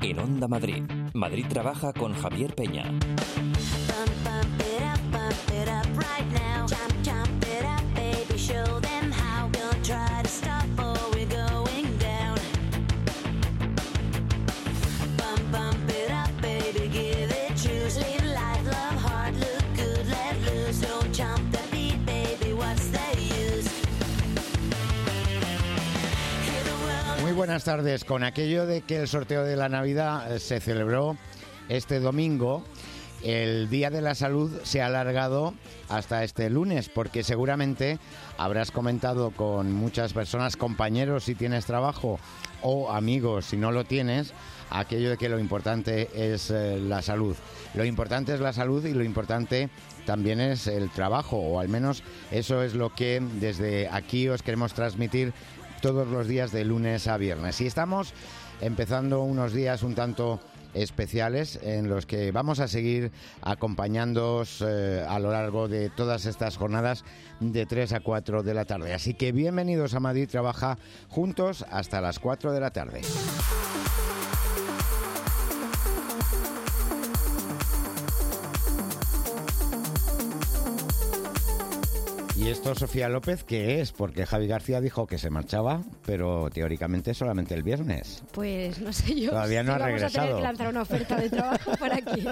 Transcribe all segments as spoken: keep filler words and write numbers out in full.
En Onda Madrid, Madrid Trabaja con Javier Peña. Muy buenas tardes. Con aquello de que el sorteo de la Navidad se celebró este domingo, el Día de la Salud se ha alargado hasta este lunes, porque seguramente habrás comentado con muchas personas, compañeros si tienes trabajo o amigos si no lo tienes, aquello de que lo importante es eh, la salud. Lo importante es la salud y lo importante también es el trabajo, o al menos eso es lo que desde aquí os queremos transmitir todos los días de lunes a viernes. Y estamos empezando unos días un tanto especiales en los que vamos a seguir acompañándoos eh, a lo largo de todas estas jornadas de tres a cuatro de la tarde. Así que bienvenidos a Madrid Trabaja, juntos hasta las cuatro de la tarde. ¿Y esto, Sofía López, qué es? Porque Javi García dijo que se marchaba, pero teóricamente solamente el viernes. Pues no sé yo. Todavía no sí, ha vamos regresado. Vamos a tener que lanzar una oferta de trabajo por aquí.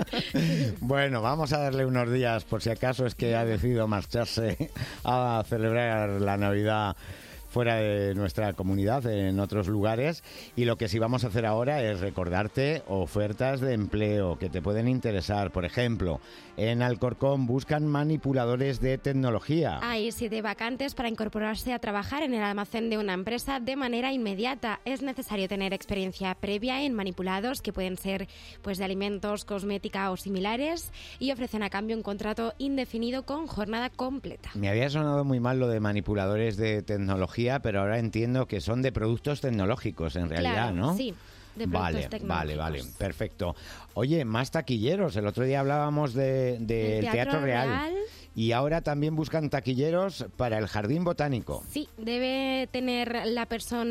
Bueno, vamos a darle unos días, por si acaso es que ha decidido marcharse a celebrar la Navidad fuera de nuestra comunidad, en otros lugares. Y lo que sí vamos a hacer ahora es recordarte ofertas de empleo que te pueden interesar. Por ejemplo, en Alcorcón buscan manipuladores de tecnología. Hay siete vacantes para incorporarse a trabajar en el almacén de una empresa de manera inmediata. Es necesario tener experiencia previa en manipulados, que pueden ser pues de alimentos, cosmética o similares, y ofrecen a cambio un contrato indefinido con jornada completa. Me había sonado muy mal lo de manipuladores de tecnología, pero ahora entiendo que son de productos tecnológicos en realidad, claro, ¿no? Sí. De vale, vale, vale, perfecto. Oye, más taquilleros. El otro día hablábamos de, de el Teatro, Teatro Real. Real. Y ahora también buscan taquilleros para el Jardín Botánico. Sí, debe tener la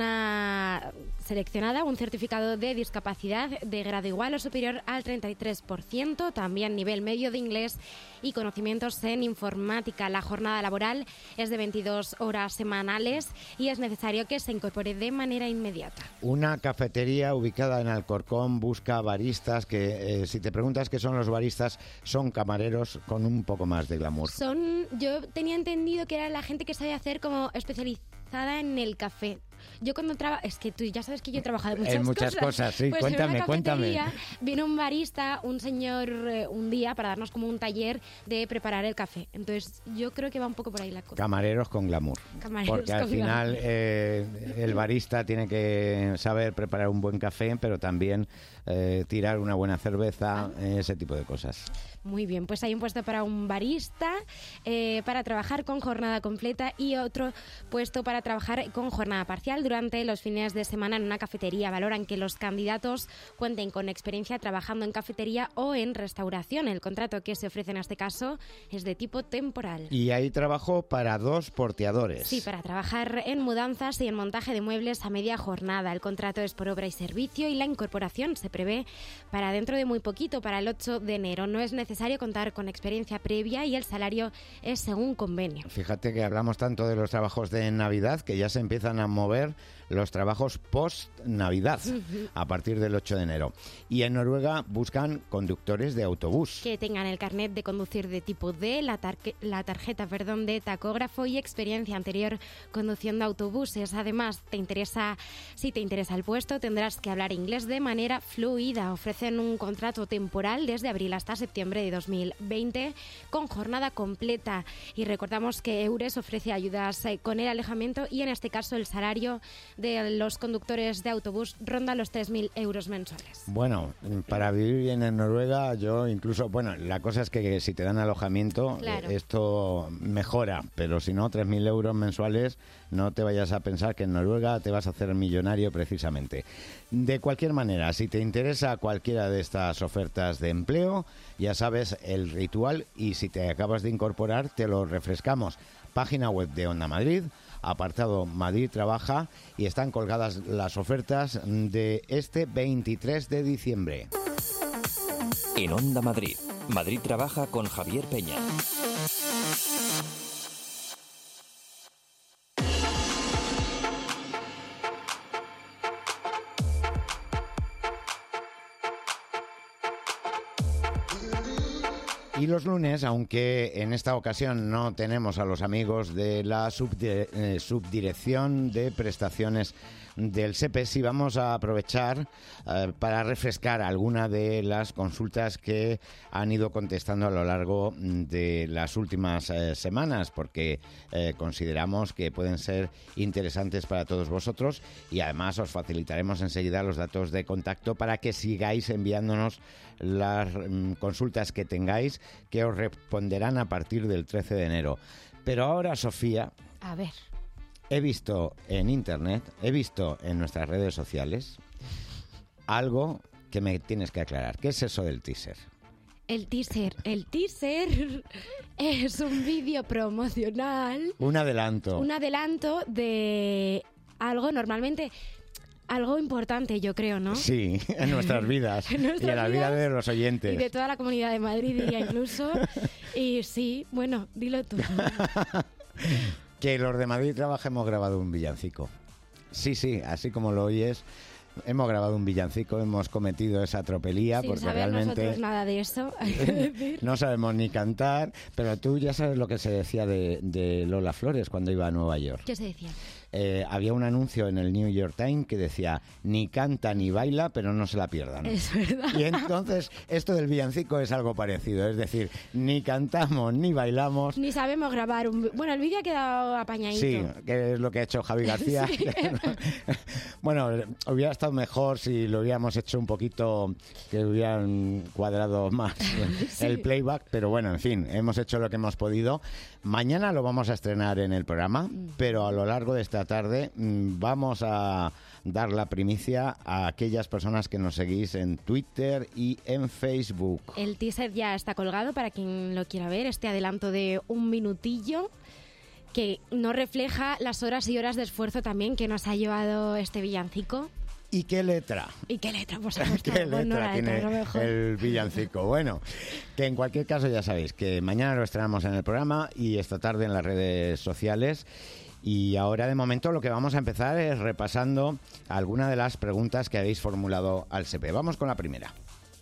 persona seleccionada un certificado de discapacidad de grado igual o superior al treinta y tres por ciento, también nivel medio de inglés y conocimientos en informática. La jornada laboral es de veintidós horas semanales y es necesario que se incorpore de manera inmediata. Una cafetería ubicada en Alcorcón busca baristas que, eh, si te preguntas qué son los baristas, son camareros con un poco más de glamour. Son, yo tenía entendido que era la gente que sabe hacer como especializada en el café. Yo cuando trabajo, es que tú ya sabes que yo he trabajado en muchas, en muchas cosas. cosas, sí, pues cuéntame, en una cuéntame. Vino un barista, un señor, eh, un día para darnos como un taller de preparar el café. Entonces yo creo que va un poco por ahí la cosa. Camareros con glamour. Camareros Porque al con final eh, el barista tiene que saber preparar un buen café, pero también eh, tirar una buena cerveza, ah. ese tipo de cosas. Muy bien, pues hay un puesto para un barista, eh, para trabajar con jornada completa, y otro puesto para trabajar con jornada parcial durante los fines de semana en una cafetería. Valoran que los candidatos cuenten con experiencia trabajando en cafetería o en restauración. El contrato que se ofrece en este caso es de tipo temporal. Y hay trabajo para dos porteadores. Sí, para trabajar en mudanzas y en montaje de muebles a media jornada. El contrato es por obra y servicio y la incorporación se prevé para dentro de muy poquito, para el ocho de enero. No es necesario necesario contar con experiencia previa y el salario es según convenio. Fíjate que hablamos tanto de los trabajos de Navidad que ya se empiezan a mover los trabajos post-Navidad uh-huh. a partir del ocho de enero. Y en Noruega buscan conductores de autobús. Que tengan el carnet de conducir de tipo D, la, tar- la tarjeta perdón, de tacógrafo y experiencia anterior conduciendo autobuses. Además, te interesa, si te interesa el puesto, tendrás que hablar inglés de manera fluida. Ofrecen un contrato temporal desde abril hasta septiembre de dos mil veinte con jornada completa. Y recordamos que Eures ofrece ayudas con el alojamiento y en este caso el salario de los conductores de autobús ronda los tres mil euros mensuales. Bueno, para vivir bien en Noruega, yo incluso, bueno, la cosa es que si te dan alojamiento, claro, esto mejora, pero si no, tres mil euros mensuales, no te vayas a pensar que en Noruega te vas a hacer millonario precisamente. De cualquier manera, si te interesa cualquiera de estas ofertas de empleo, ya sabes el ritual y si te acabas de incorporar, te lo refrescamos. Página web de Onda Madrid, apartado Madrid Trabaja, y están colgadas las ofertas de este veintitrés de diciembre. En Onda Madrid, Madrid Trabaja con Javier Peña. Y los lunes, aunque en esta ocasión no tenemos a los amigos de la subdi- eh, subdirección de prestaciones del S E P E, sí vamos a aprovechar eh, para refrescar alguna de las consultas que han ido contestando a lo largo de las últimas eh, semanas, porque eh, consideramos que pueden ser interesantes para todos vosotros, y además os facilitaremos enseguida los datos de contacto para que sigáis enviándonos las mm, consultas que tengáis, que os responderán a partir del trece de enero. Pero ahora, Sofía, a ver, he visto en internet, he visto en nuestras redes sociales algo que me tienes que aclarar. ¿Qué es eso del teaser? El teaser, el teaser es un vídeo promocional. Un adelanto. Un adelanto de algo normalmente... Algo importante, yo creo, ¿no? Sí, en nuestras vidas. en nuestras y en la vida de los oyentes. Y de toda la Comunidad de Madrid, diría incluso. Y sí, bueno, dilo tú. Que los de Madrid Trabaja hemos grabado un villancico. Sí, sí, así como lo oyes, hemos grabado un villancico, hemos cometido esa tropelía, Sin porque saber realmente nosotros nada de eso, hay que decir. No sabemos ni cantar, pero tú ya sabes lo que se decía de, de Lola Flores cuando iba a Nueva York. ¿Qué se decía? Eh, había un anuncio en el New York Times que decía: ni canta ni baila, pero no se la pierdan. Es verdad. Y entonces esto del villancico es algo parecido, es decir, ni cantamos ni bailamos. Ni sabemos grabar un... Bueno, el vídeo ha quedado apañadito. Sí, que es lo que ha hecho Javi García. Sí. Bueno, hubiera estado mejor si lo hubiéramos hecho un poquito, que hubieran cuadrado más Sí. el playback, pero bueno, en fin, hemos hecho lo que hemos podido. Mañana lo vamos a estrenar en el programa, mm. pero a lo largo de esta tarde mmm, vamos a dar la primicia a aquellas personas que nos seguís en Twitter y en Facebook. El teaser ya está colgado para quien lo quiera ver, este adelanto de un minutillo que no refleja las horas y horas de esfuerzo también que nos ha llevado este villancico. ¿Y qué letra? ¿Y qué letra, por supuesto? ¿Qué Bueno, letra la tiene letra, a lo mejor. el villancico? Bueno, que en cualquier caso ya sabéis que mañana lo estrenamos en el programa y esta tarde en las redes sociales. Y ahora, de momento, lo que vamos a empezar es repasando algunas de las preguntas que habéis formulado al S E P E. Vamos con la primera.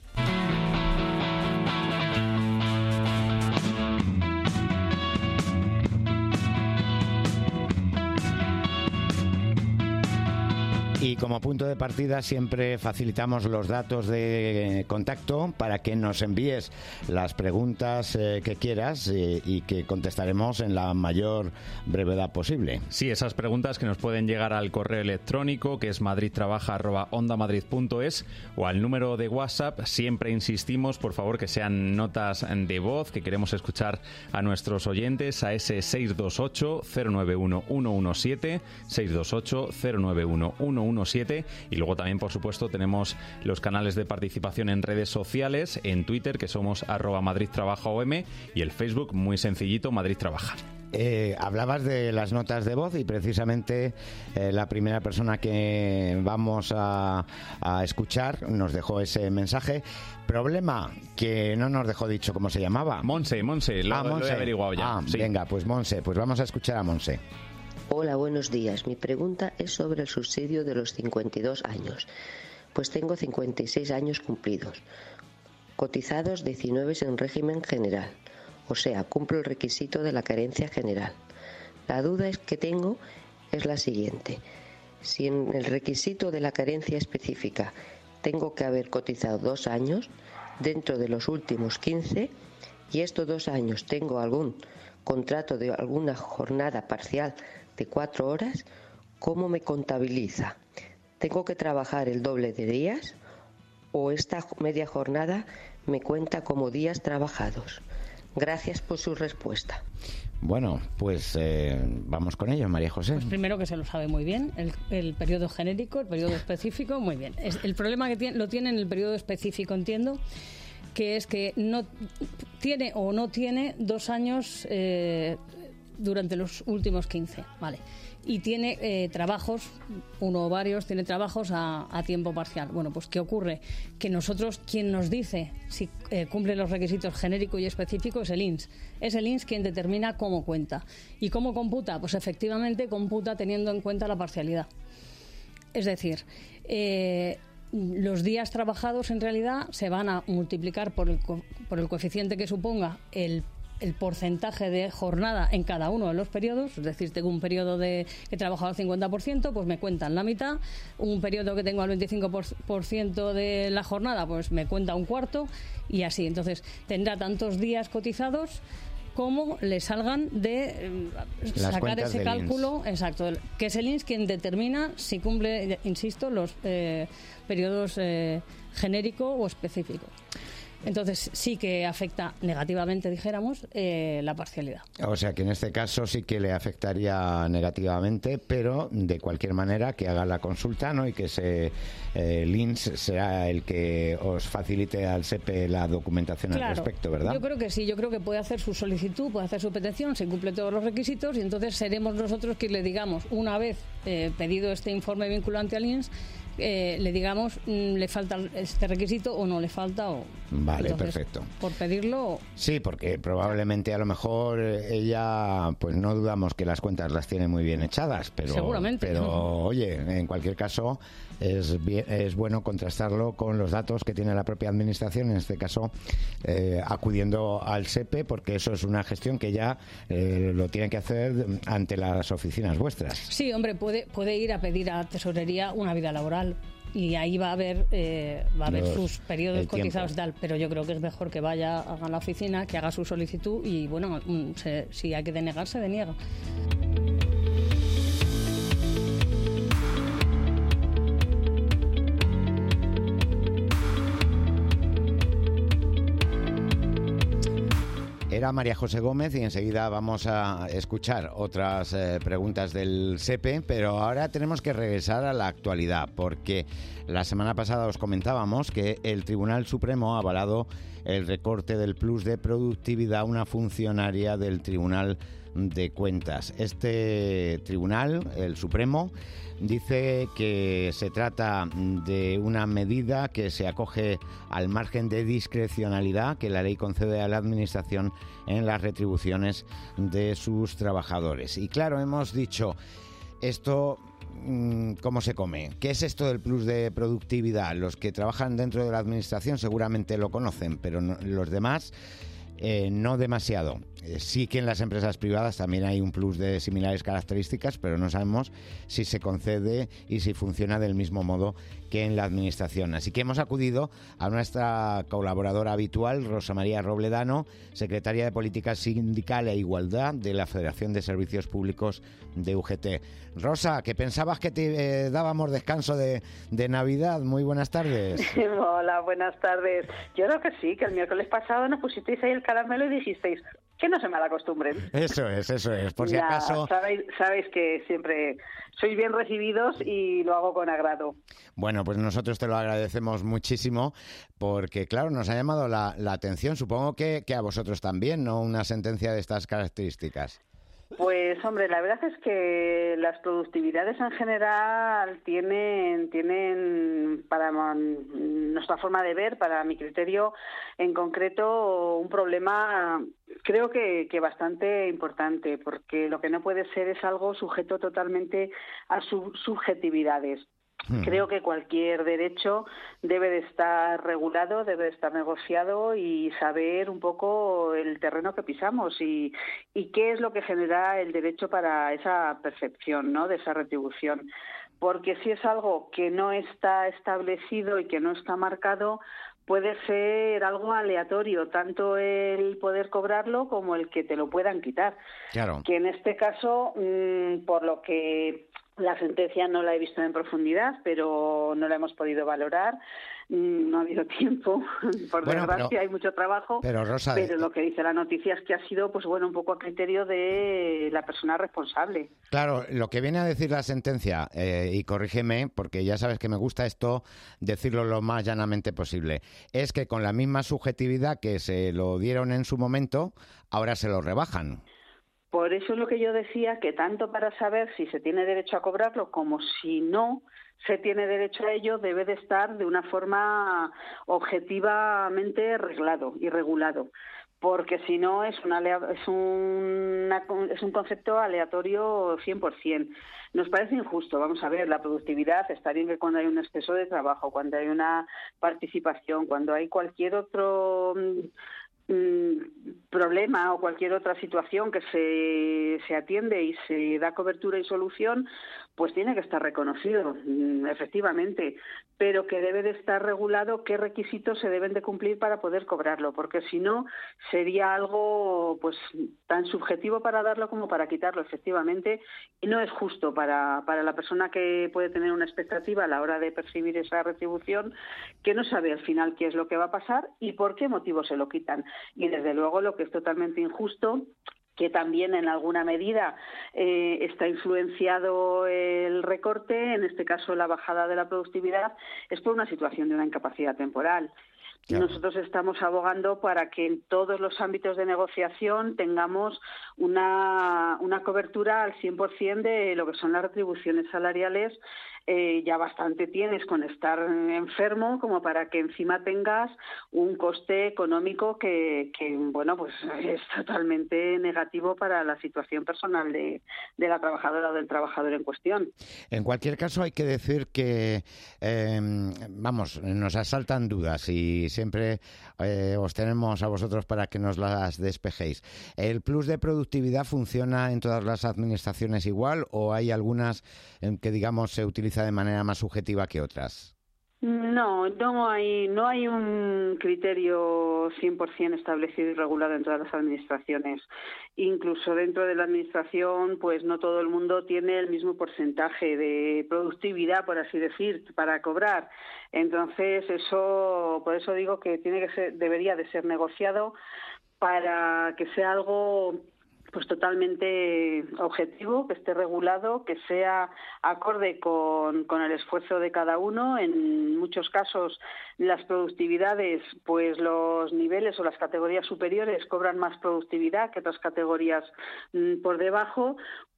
Y como punto de partida siempre facilitamos los datos de contacto para que nos envíes las preguntas eh, que quieras eh, y que contestaremos en la mayor brevedad posible. Sí, esas preguntas que nos pueden llegar al correo electrónico, que es madridtrabaja arroba ondamadrid punto es, o al número de WhatsApp. Siempre insistimos, por favor, que sean notas de voz, que queremos escuchar a nuestros oyentes, a ese seis dos ocho cero nueve uno uno uno siete, seis dos ocho cero nueve uno uno uno siete, y luego también, por supuesto, tenemos los canales de participación en redes sociales, en Twitter, que somos arroba madridtrabajaom, y el Facebook, muy sencillito, Madrid Trabaja. Eh, hablabas de las notas de voz y precisamente eh, la primera persona que vamos a, a escuchar nos dejó ese mensaje. Problema que no nos dejó dicho cómo se llamaba. Monse, Monse, lo, ah, Monse. lo he averiguado ya. Ah, sí. Venga, pues Monse, pues vamos a escuchar a Monse. Hola, buenos días. Mi pregunta es sobre el subsidio de los cincuenta y dos años. Pues tengo cincuenta y seis años cumplidos, cotizados diecinueve en régimen general, o sea, cumplo el requisito de la carencia general. La duda es que tengo es la siguiente: si en el requisito de la carencia específica tengo que haber cotizado dos años dentro de los últimos quince, y estos dos años tengo algún contrato de alguna jornada parcial de cuatro horas, ¿cómo me contabiliza? ¿Tengo que trabajar el doble de días o esta media jornada me cuenta como días trabajados? Gracias por su respuesta. Bueno, pues eh, vamos con ello, María José. Pues primero, que se lo sabe muy bien, el, el periodo genérico, el periodo específico, muy bien. Es, el problema que tiene, lo tiene en el periodo específico, entiendo, que es que no tiene o no tiene dos años... Eh, durante los últimos quince, ¿vale? Y tiene eh, trabajos, uno o varios, tiene trabajos a, a tiempo parcial. Bueno, pues ¿qué ocurre? Que nosotros, quien nos dice si eh, cumple los requisitos genérico y específico es el I N S. Es el I N S quien determina cómo cuenta. ¿Y cómo computa? Pues efectivamente computa teniendo en cuenta la parcialidad. Es decir, eh, los días trabajados en realidad se van a multiplicar por el, co- por el coeficiente que suponga el el porcentaje de jornada en cada uno de los periodos, es decir, tengo un periodo de que he trabajado al cincuenta por ciento, pues me cuentan la mitad, un periodo que tengo al veinticinco por ciento de la jornada, pues me cuenta un cuarto, y así. Entonces, tendrá tantos días cotizados como le salgan de eh, sacar ese cálculo, exacto, que es el I N S quien determina si cumple, insisto, los eh, periodos eh, genérico o específico. Entonces sí que afecta negativamente, dijéramos, eh, la parcialidad. O sea que en este caso sí que le afectaría negativamente, pero de cualquier manera que haga la consulta, ¿no? Y que se, eh, el I N S sea el que os facilite al S E P E la documentación Claro, al respecto, ¿verdad? Yo creo que sí, yo creo que puede hacer su solicitud, puede hacer su petición, se cumple todos los requisitos y entonces seremos nosotros quien le digamos, una vez eh, pedido este informe vinculante al I N S, Eh, le digamos mmm, le falta este requisito o no le falta o vale. Entonces, perfecto, por pedirlo. Sí, porque probablemente a lo mejor ella, pues no dudamos que las cuentas las tiene muy bien echadas, pero seguramente, pero ¿no? Oye, en cualquier caso es bien, es bueno contrastarlo con los datos que tiene la propia administración, en este caso eh, acudiendo al S E P E, porque eso es una gestión que ya eh, lo tiene que hacer ante las oficinas vuestras. Sí, hombre, puede puede ir a pedir a tesorería una vida laboral y ahí va a haber eh, va a haber Los- sus periodos el cotizados y tiempo. tal, pero yo creo que es mejor que vaya a la oficina, que haga su solicitud y bueno, mm, se- si hay que denegar, se deniega. Era María José Gómez y enseguida vamos a escuchar otras eh, preguntas del S E P E, pero ahora tenemos que regresar a la actualidad, porque la semana pasada os comentábamos que el Tribunal Supremo ha avalado el recorte del plus de productividad a una funcionaria del Tribunal de Cuentas. Este tribunal, el Supremo, dice que se trata de una medida que se acoge al margen de discrecionalidad que la ley concede a la Administración en las retribuciones de sus trabajadores. Y claro, hemos dicho, esto, ¿cómo se come? ¿Qué es esto del plus de productividad? Los que trabajan dentro de la Administración seguramente lo conocen, pero no, los demás eh, no demasiado. Eh, sí que en las empresas privadas también hay un plus de similares características, pero no sabemos si se concede y si funciona del mismo modo que en la Administración. Así que hemos acudido a nuestra colaboradora habitual, Rosa María Robledano, secretaria de Política Sindical e Igualdad de la Federación de Servicios Públicos de U G T. Rosa, que pensabas que te eh, dábamos descanso de, de Navidad. Muy buenas tardes. Hola, buenas tardes. Yo creo que sí, que el miércoles pasado nos pusisteis ahí el caramelo y dijisteis que no se me acostumbren. Eso es, eso es. Por si Ya, acaso... Sabéis, sabéis que siempre sois bien recibidos y lo hago con agrado. Bueno, pues nosotros te lo agradecemos muchísimo porque, claro, nos ha llamado la, la atención, supongo que, que a vosotros también, ¿no? Una sentencia de estas características. Pues, hombre, la verdad es que las productividades en general tienen, tienen para nuestra forma de ver, para mi criterio en concreto, un problema creo que, que bastante importante, porque lo que no puede ser es algo sujeto totalmente a sus subjetividades. Creo que cualquier derecho debe de estar regulado, debe de estar negociado y saber un poco el terreno que pisamos y, y qué es lo que genera el derecho para esa percepción, ¿no?, de esa retribución. Porque si es algo que no está establecido y que no está marcado, puede ser algo aleatorio, tanto el poder cobrarlo como el que te lo puedan quitar. Claro. Que en este caso, mmm, por lo que la sentencia no la he visto en profundidad, pero no la hemos podido valorar. No ha habido tiempo, por bueno, desgracia, pero, hay mucho trabajo. Pero, Rosa, pero lo que dice la noticia es que ha sido, pues bueno, un poco a criterio de la persona responsable. Claro, lo que viene a decir la sentencia, eh, y corrígeme, porque ya sabes que me gusta esto, decirlo lo más llanamente posible, es que con la misma subjetividad que se lo dieron en su momento, ahora se lo rebajan. Por eso es lo que yo decía, que tanto para saber si se tiene derecho a cobrarlo como si no se tiene derecho a ello, debe de estar de una forma objetivamente reglado y regulado, porque si no es, una, es, una, es un concepto aleatorio cien por ciento. Nos parece injusto. Vamos a ver, la productividad está bien que cuando hay un exceso de trabajo, cuando hay una participación, cuando hay cualquier otro problema o cualquier otra situación que se, se atiende y se da cobertura y solución, pues tiene que estar reconocido, efectivamente, pero que debe de estar regulado qué requisitos se deben de cumplir para poder cobrarlo, porque si no sería algo pues tan subjetivo para darlo como para quitarlo, efectivamente, y no es justo para, para la persona que puede tener una expectativa a la hora de percibir esa retribución, que no sabe al final qué es lo que va a pasar y por qué motivo se lo quitan. Y desde luego lo que es totalmente injusto, que también en alguna medida eh, está influenciado el recorte, en este caso la bajada de la productividad, es por una situación de una incapacidad temporal. Claro. Nosotros estamos abogando para que en todos los ámbitos de negociación tengamos una, una cobertura al cien por ciento de lo que son las retribuciones salariales. Eh, ya bastante tienes con estar enfermo como para que encima tengas un coste económico que, que bueno, pues es totalmente negativo para la situación personal de, de la trabajadora o del trabajador en cuestión. En cualquier caso hay que decir que, eh, vamos, nos asaltan dudas y siempre eh, os tenemos a vosotros para que nos las despejéis. ¿El plus de productividad funciona en todas las administraciones igual o hay algunas en que, digamos, se utiliza de manera más subjetiva que otras? No, no hay, no hay un criterio cien por ciento establecido y regulado en todas las administraciones. Incluso dentro de la administración, pues no todo el mundo tiene el mismo porcentaje de productividad, por así decir, para cobrar. Entonces, eso, por eso digo que tiene que ser, debería de ser negociado para que sea algo pues totalmente objetivo, que esté regulado, que sea acorde con, con el esfuerzo de cada uno. En muchos casos las productividades, pues los niveles o las categorías superiores cobran más productividad que otras categorías mmm, por debajo,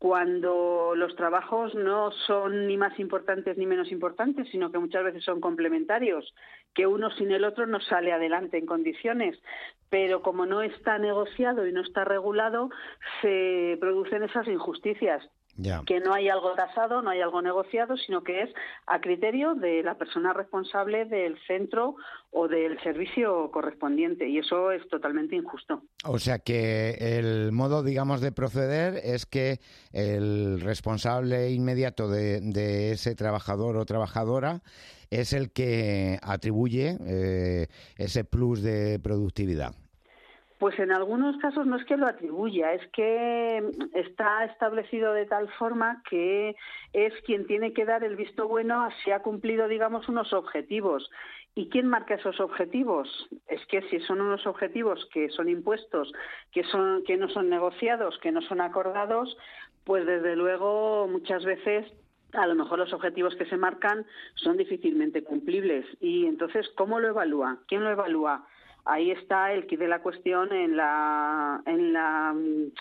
cuando los trabajos no son ni más importantes ni menos importantes, sino que muchas veces son complementarios, que uno sin el otro no sale adelante en condiciones. Pero como no está negociado y no está regulado, se producen esas injusticias. Yeah. Que no hay algo tasado, no hay algo negociado, sino que es a criterio de la persona responsable del centro o del servicio correspondiente, y eso es totalmente injusto. O sea que el modo, digamos, de proceder es que el responsable inmediato de, de ese trabajador o trabajadora es el que atribuye eh, ese plus de productividad. Pues en algunos casos no es que lo atribuya, es que está establecido de tal forma que es quien tiene que dar el visto bueno a si ha cumplido, digamos, unos objetivos. ¿Y quién marca esos objetivos? Es que si son unos objetivos que son impuestos, que son que no son negociados, que no son acordados, pues desde luego muchas veces a lo mejor los objetivos que se marcan son difícilmente cumplibles. Y entonces, ¿cómo lo evalúa? ¿Quién lo evalúa? Ahí está el quid de la cuestión en la, en la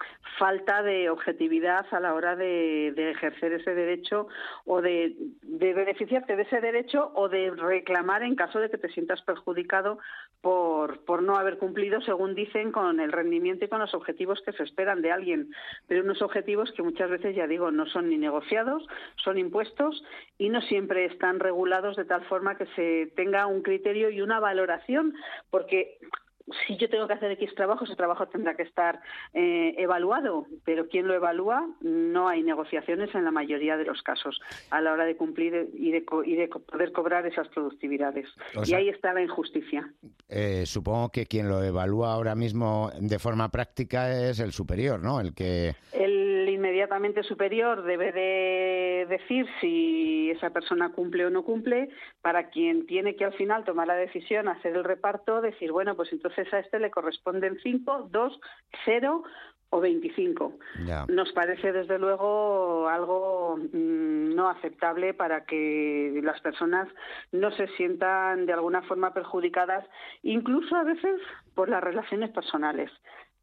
falta de objetividad a la hora de, de ejercer ese derecho o de, de beneficiarte de ese derecho o de reclamar en caso de que te sientas perjudicado por, por no haber cumplido, según dicen, con el rendimiento y con los objetivos que se esperan de alguien. Pero unos objetivos que muchas veces, ya digo, no son ni negociados, son impuestos y no siempre están regulados de tal forma que se tenga un criterio y una valoración, porque si yo tengo que hacer X trabajo, ese trabajo tendrá que estar eh, evaluado, pero ¿quién lo evalúa? No hay negociaciones en la mayoría de los casos a la hora de cumplir y de, co- y de poder cobrar esas productividades. O sea, y ahí está la injusticia. Eh, supongo que quien lo evalúa ahora mismo de forma práctica es el superior, ¿no? El que... El inmediatamente superior debe de decir si esa persona cumple o no cumple, para quien tiene que al final tomar la decisión, hacer el reparto, decir, bueno, pues entonces a este le corresponden cinco, dos, cero o veinticinco. Yeah. Nos parece desde luego algo mmm, no aceptable para que las personas no se sientan de alguna forma perjudicadas, incluso a veces por las relaciones personales.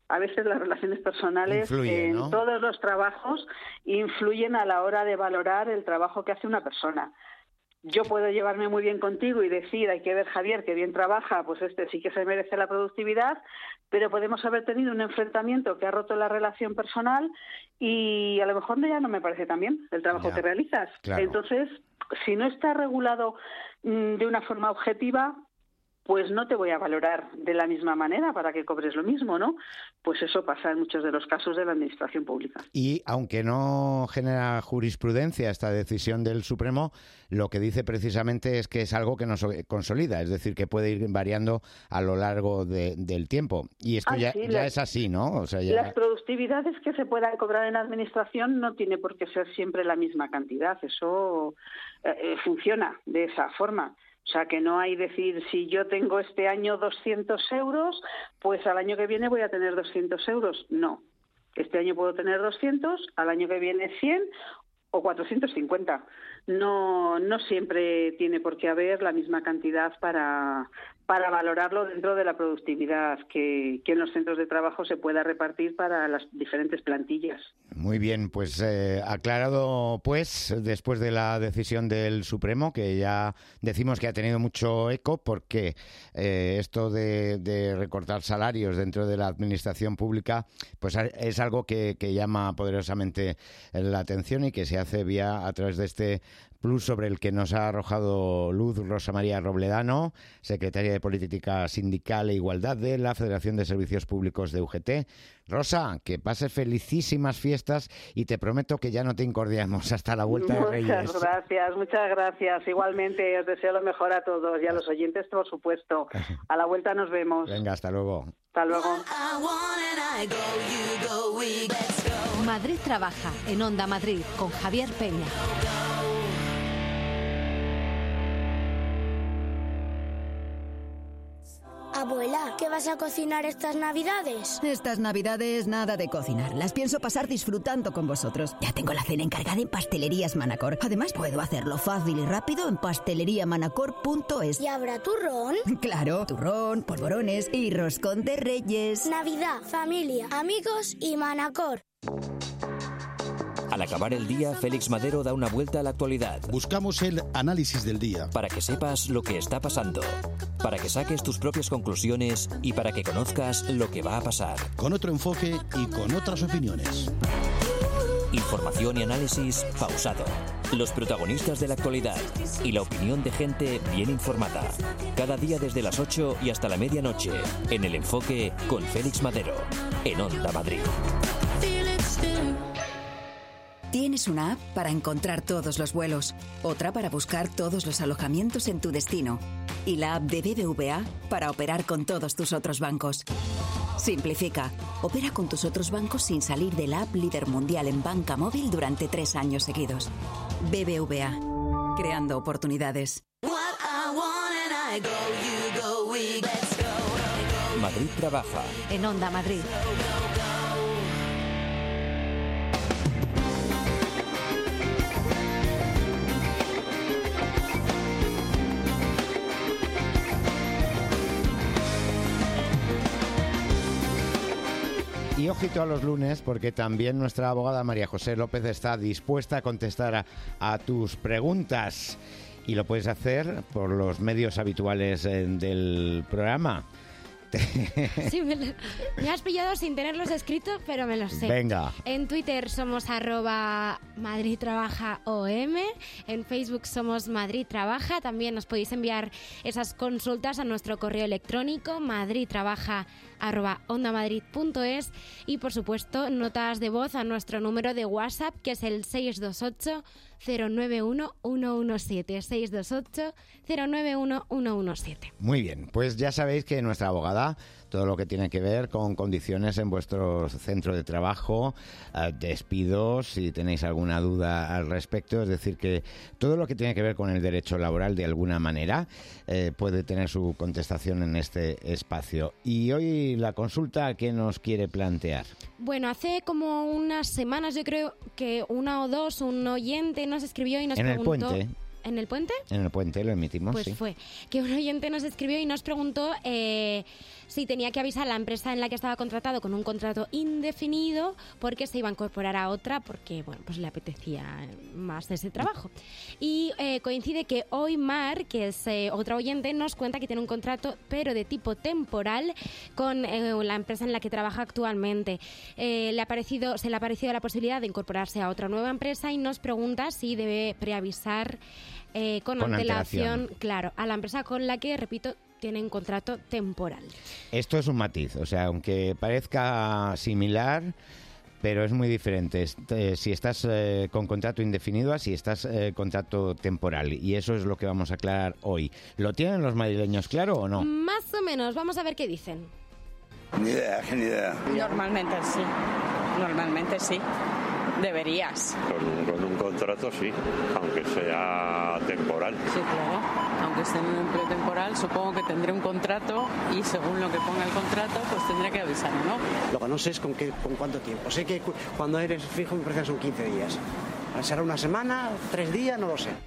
A veces las relaciones personales Influye, en ¿no? todos los trabajos influyen a la hora de valorar el trabajo que hace una persona. Yo puedo llevarme muy bien contigo y decir, hay que ver Javier, que bien trabaja, pues este sí que se merece la productividad, pero podemos haber tenido un enfrentamiento que ha roto la relación personal y a lo mejor ya no me parece tan bien el trabajo Ya, que realizas. claro. Entonces, si no está regulado mmm, de una forma objetiva, pues no te voy a valorar de la misma manera para que cobres lo mismo, ¿no? Pues eso pasa en muchos de los casos de la administración pública. Y aunque no genera jurisprudencia esta decisión del Supremo, lo que dice precisamente es que es algo que nos consolida, es decir, que puede ir variando a lo largo de, del tiempo. Y esto Ah, ya, sí, ya las- es así, ¿no? O sea, ya... Las productividades que se puedan cobrar en la administración no tiene por qué ser siempre la misma cantidad. Eso eh, funciona de esa forma. O sea, que no hay decir, si yo tengo este año doscientos euros, pues al año que viene voy a tener doscientos euros. No. Este año puedo tener doscientos, al año que viene cien o cuatrocientos cincuenta. No, no siempre tiene por qué haber la misma cantidad para, para valorarlo dentro de la productividad que, que en los centros de trabajo se pueda repartir para las diferentes plantillas. Muy bien, pues eh, aclarado pues, después de la decisión del Supremo, que ya decimos que ha tenido mucho eco, porque eh, esto de, de recortar salarios dentro de la administración pública, pues es algo que, que llama poderosamente la atención y que se hace vía a través de este plus sobre el que nos ha arrojado luz Rosa María Robledano, secretaria de Política Sindical e Igualdad de la Federación de Servicios Públicos de U G T. Rosa, que pases felicísimas fiestas y te prometo que ya no te incordiamos hasta la vuelta de Reyes. Muchas gracias, muchas gracias. Igualmente os deseo lo mejor a todos y a los oyentes, por supuesto. A la vuelta nos vemos. Venga, hasta luego. Hasta luego. Madrid trabaja en Onda Madrid con Javier Peña. Abuela, ¿qué vas a cocinar estas Navidades? Estas Navidades nada de cocinar. Las pienso pasar disfrutando con vosotros. Ya tengo la cena encargada en Pastelerías Manacor. Además, puedo hacerlo fácil y rápido en pastelería manacor punto es. ¿Y habrá turrón? Claro, turrón, polvorones y roscón de Reyes. Navidad, familia, amigos y Manacor. Al acabar el día, Félix Madero da una vuelta a la actualidad. Buscamos el análisis del día. Para que sepas lo que está pasando, para que saques tus propias conclusiones y para que conozcas lo que va a pasar. Con otro enfoque y con otras opiniones. Información y análisis pausado. Los protagonistas de la actualidad y la opinión de gente bien informada. Cada día desde las ocho y hasta la medianoche, en El Enfoque con Félix Madero, en Onda Madrid. Tienes una app para encontrar todos los vuelos, otra para buscar todos los alojamientos en tu destino y la app de B B V A para operar con todos tus otros bancos. Simplifica. Opera con tus otros bancos sin salir de la app líder mundial en banca móvil durante tres años seguidos. B B V A. Creando oportunidades. Madrid trabaja. En Onda Madrid. Y ojito a los lunes, porque también nuestra abogada María José López está dispuesta a contestar a, a tus preguntas. Y lo puedes hacer por los medios habituales eh, del programa. Sí, me, lo, me has pillado sin tenerlos escritos, pero me los sé. Venga. En Twitter somos arroba Madrid Trabaja O M, en Facebook somos Madrid Trabaja. También nos podéis enviar esas consultas a nuestro correo electrónico madridtrabaja arroba ondamadrid punto es y por supuesto notas de voz a nuestro número de WhatsApp, que es el seis dos ocho cero nueve uno uno uno siete, seis dos ocho cero nueve uno uno uno siete. Muy bien, pues ya sabéis que nuestra abogada, todo lo que tiene que ver con condiciones en vuestro centro de trabajo, eh, despidos, si tenéis alguna duda al respecto, es decir, que todo lo que tiene que ver con el derecho laboral de alguna manera eh, puede tener su contestación en este espacio. Y hoy la consulta que nos quiere plantear. Bueno, hace como unas semanas, yo creo que una o dos, un oyente nos escribió y nos en preguntó... el puente. ¿En el puente? En el puente lo emitimos, Pues sí. fue que un oyente nos escribió y nos preguntó eh, si tenía que avisar a la empresa en la que estaba contratado con un contrato indefinido porque se iba a incorporar a otra porque, bueno, pues le apetecía más ese trabajo. Y eh, coincide que hoy Mar, que es eh, otra oyente, nos cuenta que tiene un contrato pero de tipo temporal con eh, la empresa en la que trabaja actualmente. Eh, le ha parecido, se le ha parecido la posibilidad de incorporarse a otra nueva empresa y nos pregunta si debe preavisar eh, con, Con antelación, antelación. claro, a la empresa con la que, repito, tiene un contrato temporal. Esto es un matiz, o sea, aunque parezca similar, pero es muy diferente. Este, si estás eh, con contrato indefinido a si estás eh, contrato temporal. Y eso es lo que vamos a aclarar hoy. ¿Lo tienen los madrileños claro o no? Más o menos, vamos a ver qué dicen. Ni idea, ni idea. Normalmente sí, normalmente sí. Deberías. Con, con un contrato sí, aunque sea temporal. Sí, claro. Aunque esté en un empleo temporal, supongo que tendré un contrato y según lo que ponga el contrato, pues tendré que avisar, ¿no? Lo que no sé es con, qué, con cuánto tiempo. Sé que cu- cuando eres fijo me parece que son quince días. ¿Será una semana, tres días? No lo sé.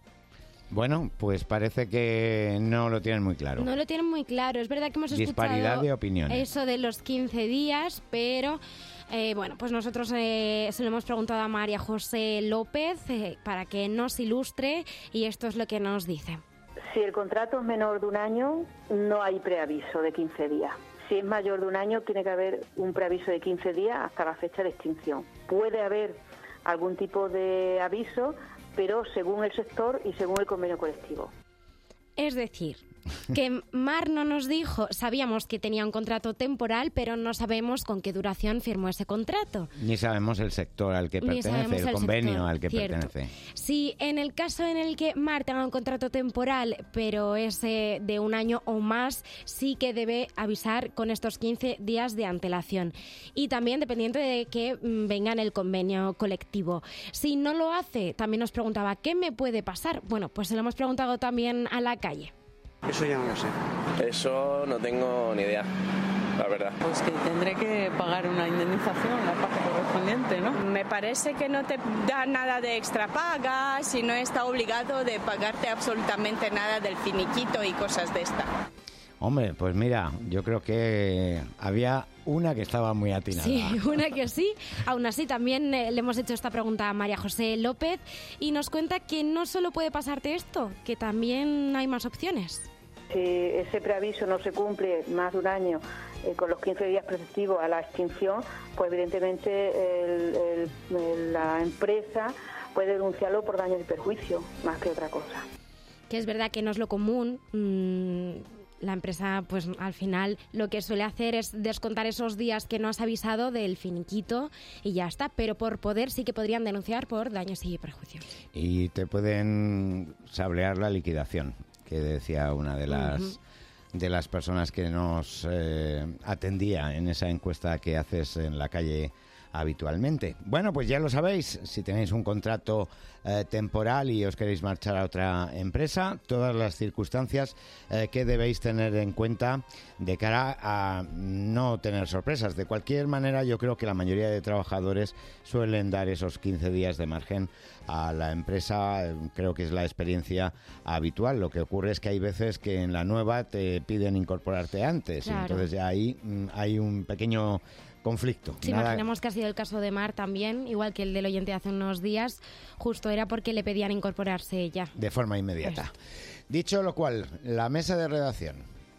Bueno, pues parece que no lo tienen muy claro. No lo tienen muy claro. Es verdad que hemos escuchado Disparidad de opiniones. eso de los quince días, pero eh, bueno, pues nosotros eh, se lo hemos preguntado a María José López eh, para que nos ilustre y esto es lo que nos dice. Si el contrato es menor de un año, no hay preaviso de quince días. Si es mayor de un año, tiene que haber un preaviso de quince días hasta la fecha de extinción. Puede haber algún tipo de aviso, pero según el sector y según el convenio colectivo. Es decir, que Mar no nos dijo, sabíamos que tenía un contrato temporal, pero no sabemos con qué duración firmó ese contrato. Ni sabemos el sector al que Ni pertenece, sabemos el el convenio sector, al que cierto. pertenece. Si en el caso en el que Mar tenga un contrato temporal, pero es eh, de un año o más, sí que debe avisar con estos quince días de antelación. Y también dependiente de que mm, venga en el convenio colectivo. Si no lo hace, también nos preguntaba, ¿qué me puede pasar? Bueno, pues se lo hemos preguntado también a la calle. Eso ya no lo sé. Eso no tengo ni idea, la verdad. Pues que tendré que pagar una indemnización, la paga correspondiente, ¿no? Me parece que no te da nada de extra paga, si no está obligado de pagarte absolutamente nada del finiquito y cosas de esta. Hombre, pues mira, yo creo que había una que estaba muy atinada. Sí, una que sí. Aún así, también eh, le hemos hecho esta pregunta a María José López y nos cuenta que no solo puede pasarte esto, que también hay más opciones. Si ese preaviso no se cumple más de un año eh, con los quince días preceptivos a la extinción, pues evidentemente el, el, el, la empresa puede denunciarlo por daños y perjuicio, más que otra cosa. Que es verdad que no es lo común. Mmm, la empresa, pues al final, lo que suele hacer es descontar esos días que no has avisado del finiquito y ya está. Pero por poder sí que podrían denunciar por daños y perjuicios. Y te pueden sablear la liquidación, que decía una de las uh-huh. de las personas que nos eh, atendía en esa encuesta que haces en la calle habitualmente. Bueno, pues ya lo sabéis, si tenéis un contrato eh, temporal y os queréis marchar a otra empresa, todas las circunstancias eh, que debéis tener en cuenta de cara a no tener sorpresas. De cualquier manera, yo creo que la mayoría de trabajadores suelen dar esos quince días de margen a la empresa. Creo que es la experiencia habitual. Lo que ocurre es que hay veces que en la nueva te piden incorporarte antes. Claro. Entonces ya ahí mm, hay un pequeño conflicto. Sí, Nada... imaginemos que ha sido el caso de Mar también, igual que el del oyente hace unos días, justo era porque le pedían incorporarse ya. De forma inmediata. Pues... Dicho lo cual, la mesa de redacción.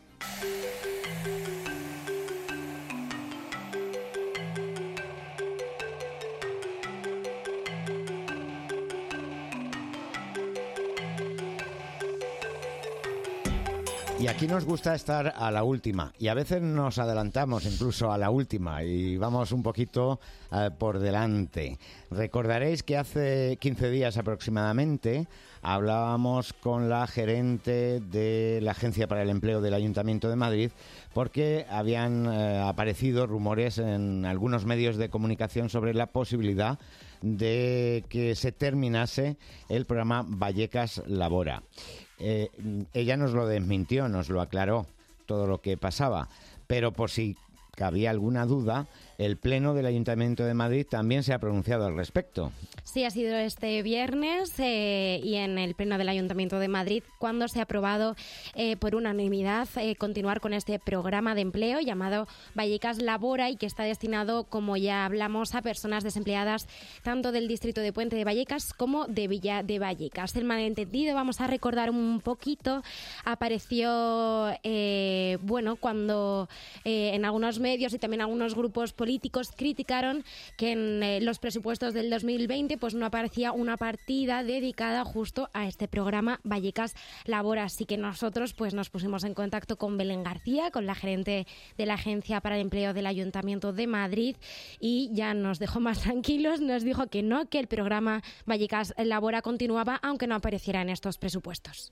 Y aquí nos gusta estar a la última y a veces nos adelantamos incluso a la última y vamos un poquito eh, por delante. Recordaréis que hace quince días aproximadamente hablábamos con la gerente de la Agencia para el Empleo del Ayuntamiento de Madrid porque habían eh, aparecido rumores en algunos medios de comunicación sobre la posibilidad de que se terminase el programa Vallecas Labora. Eh, ella nos lo desmintió, nos lo aclaró todo lo que pasaba, pero por si cabía alguna duda, el Pleno del Ayuntamiento de Madrid también se ha pronunciado al respecto. Sí, ha sido este viernes eh, y en el Pleno del Ayuntamiento de Madrid cuando se ha aprobado eh, por unanimidad eh, continuar con este programa de empleo llamado Vallecas Labora y que está destinado, como ya hablamos, a personas desempleadas tanto del distrito de Puente de Vallecas como de Villa de Vallecas. El malentendido, vamos a recordar un poquito, apareció eh, bueno cuando eh, en algunos medios y también algunos grupos políticos criticaron que en eh, los presupuestos del dos mil veinte pues no aparecía una partida dedicada justo a este programa Vallecas Labora. Así que nosotros pues nos pusimos en contacto con Belén García, con la gerente de la Agencia para el Empleo del Ayuntamiento de Madrid, y ya nos dejó más tranquilos, nos dijo que no, que el programa Vallecas Labora continuaba aunque no apareciera en estos presupuestos.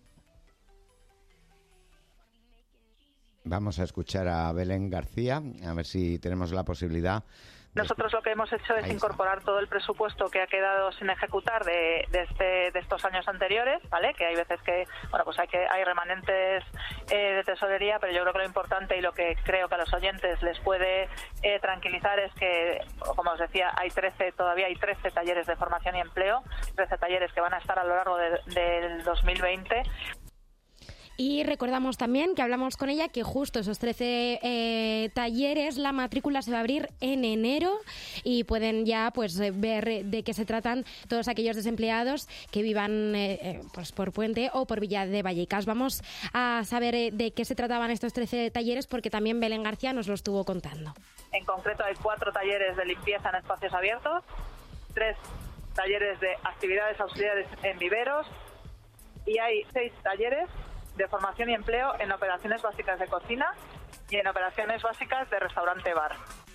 Vamos a escuchar a Belén García, a ver si tenemos la posibilidad. Nosotros lo que hemos hecho es incorporar todo el presupuesto que ha quedado sin ejecutar de, de, este, de estos años anteriores, ¿vale? Que hay veces que, bueno, pues hay que hay remanentes eh, de tesorería, pero yo creo que lo importante y lo que creo que a los oyentes les puede eh, tranquilizar es que, como os decía, hay trece, todavía hay trece talleres de formación y empleo, trece talleres que van a estar a lo largo de, del dos mil veinte. Y recordamos también que hablamos con ella que justo esos trece eh, talleres, la matrícula se va a abrir en enero y pueden ya pues ver de qué se tratan todos aquellos desempleados que vivan eh, pues por Puente o por Villa de Vallecas. Vamos a saber eh, de qué se trataban estos trece talleres porque también Belén García nos lo estuvo contando. En concreto hay cuatro talleres de limpieza en espacios abiertos, tres talleres de actividades auxiliares en viveros y hay seis talleres de formación y empleo en operaciones básicas de cocina y en operaciones básicas de restaurante-bar.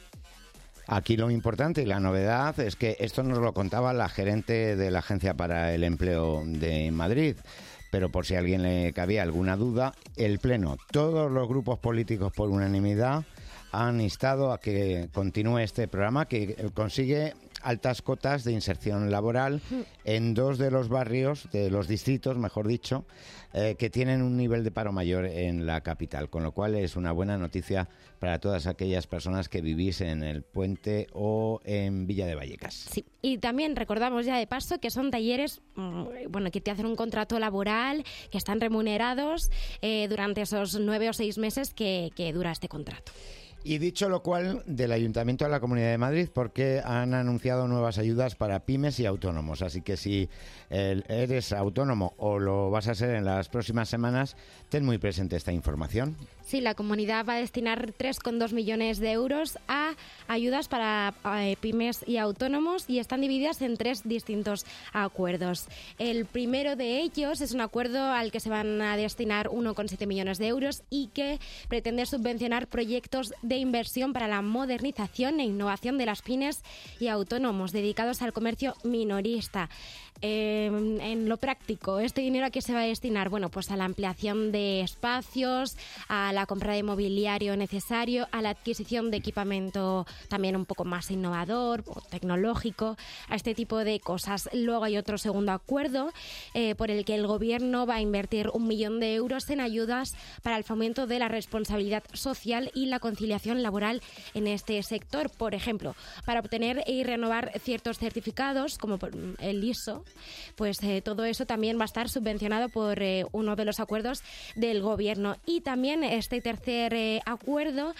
Aquí lo importante y la novedad es que esto nos lo contaba la gerente de la Agencia para el Empleo de Madrid, pero por si a alguien le cabía alguna duda, el Pleno, todos los grupos políticos por unanimidad han instado a que continúe este programa que consigue altas cotas de inserción laboral en dos de los barrios, de los distritos, mejor dicho, eh, que tienen un nivel de paro mayor en la capital, con lo cual es una buena noticia para todas aquellas personas que vivís en el Puente o en Villa de Vallecas. Sí, y también recordamos ya de paso que son talleres, bueno, que te hacen un contrato laboral, que están remunerados eh, durante esos nueve o seis meses que, que dura este contrato. Y dicho lo cual, del Ayuntamiento de la Comunidad de Madrid, porque han anunciado nuevas ayudas para pymes y autónomos. Así que si eh, eres autónomo o lo vas a ser en las próximas semanas, ten muy presente esta información. Sí, la comunidad va a destinar tres coma dos millones de euros a ayudas para eh, pymes y autónomos y están divididas en tres distintos acuerdos. El primero de ellos es un acuerdo al que se van a destinar uno coma siete millones de euros y que pretende subvencionar proyectos de inversión para la modernización e innovación de las pymes y autónomos dedicados al comercio minorista. Eh, en lo práctico, ¿este dinero a qué se va a destinar? Bueno, pues a la ampliación de espacios, a la compra de mobiliario necesario, a la adquisición de equipamiento también un poco más innovador o tecnológico, a este tipo de cosas. Luego hay otro segundo acuerdo eh, por el que el Gobierno va a invertir un millón de euros en ayudas para el fomento de la responsabilidad social y la conciliación laboral en este sector. Por ejemplo, para obtener y renovar ciertos certificados, como el I S O, pues eh, todo eso también va a estar subvencionado por eh, uno de los acuerdos del Gobierno. Y también este tercer eh, acuerdo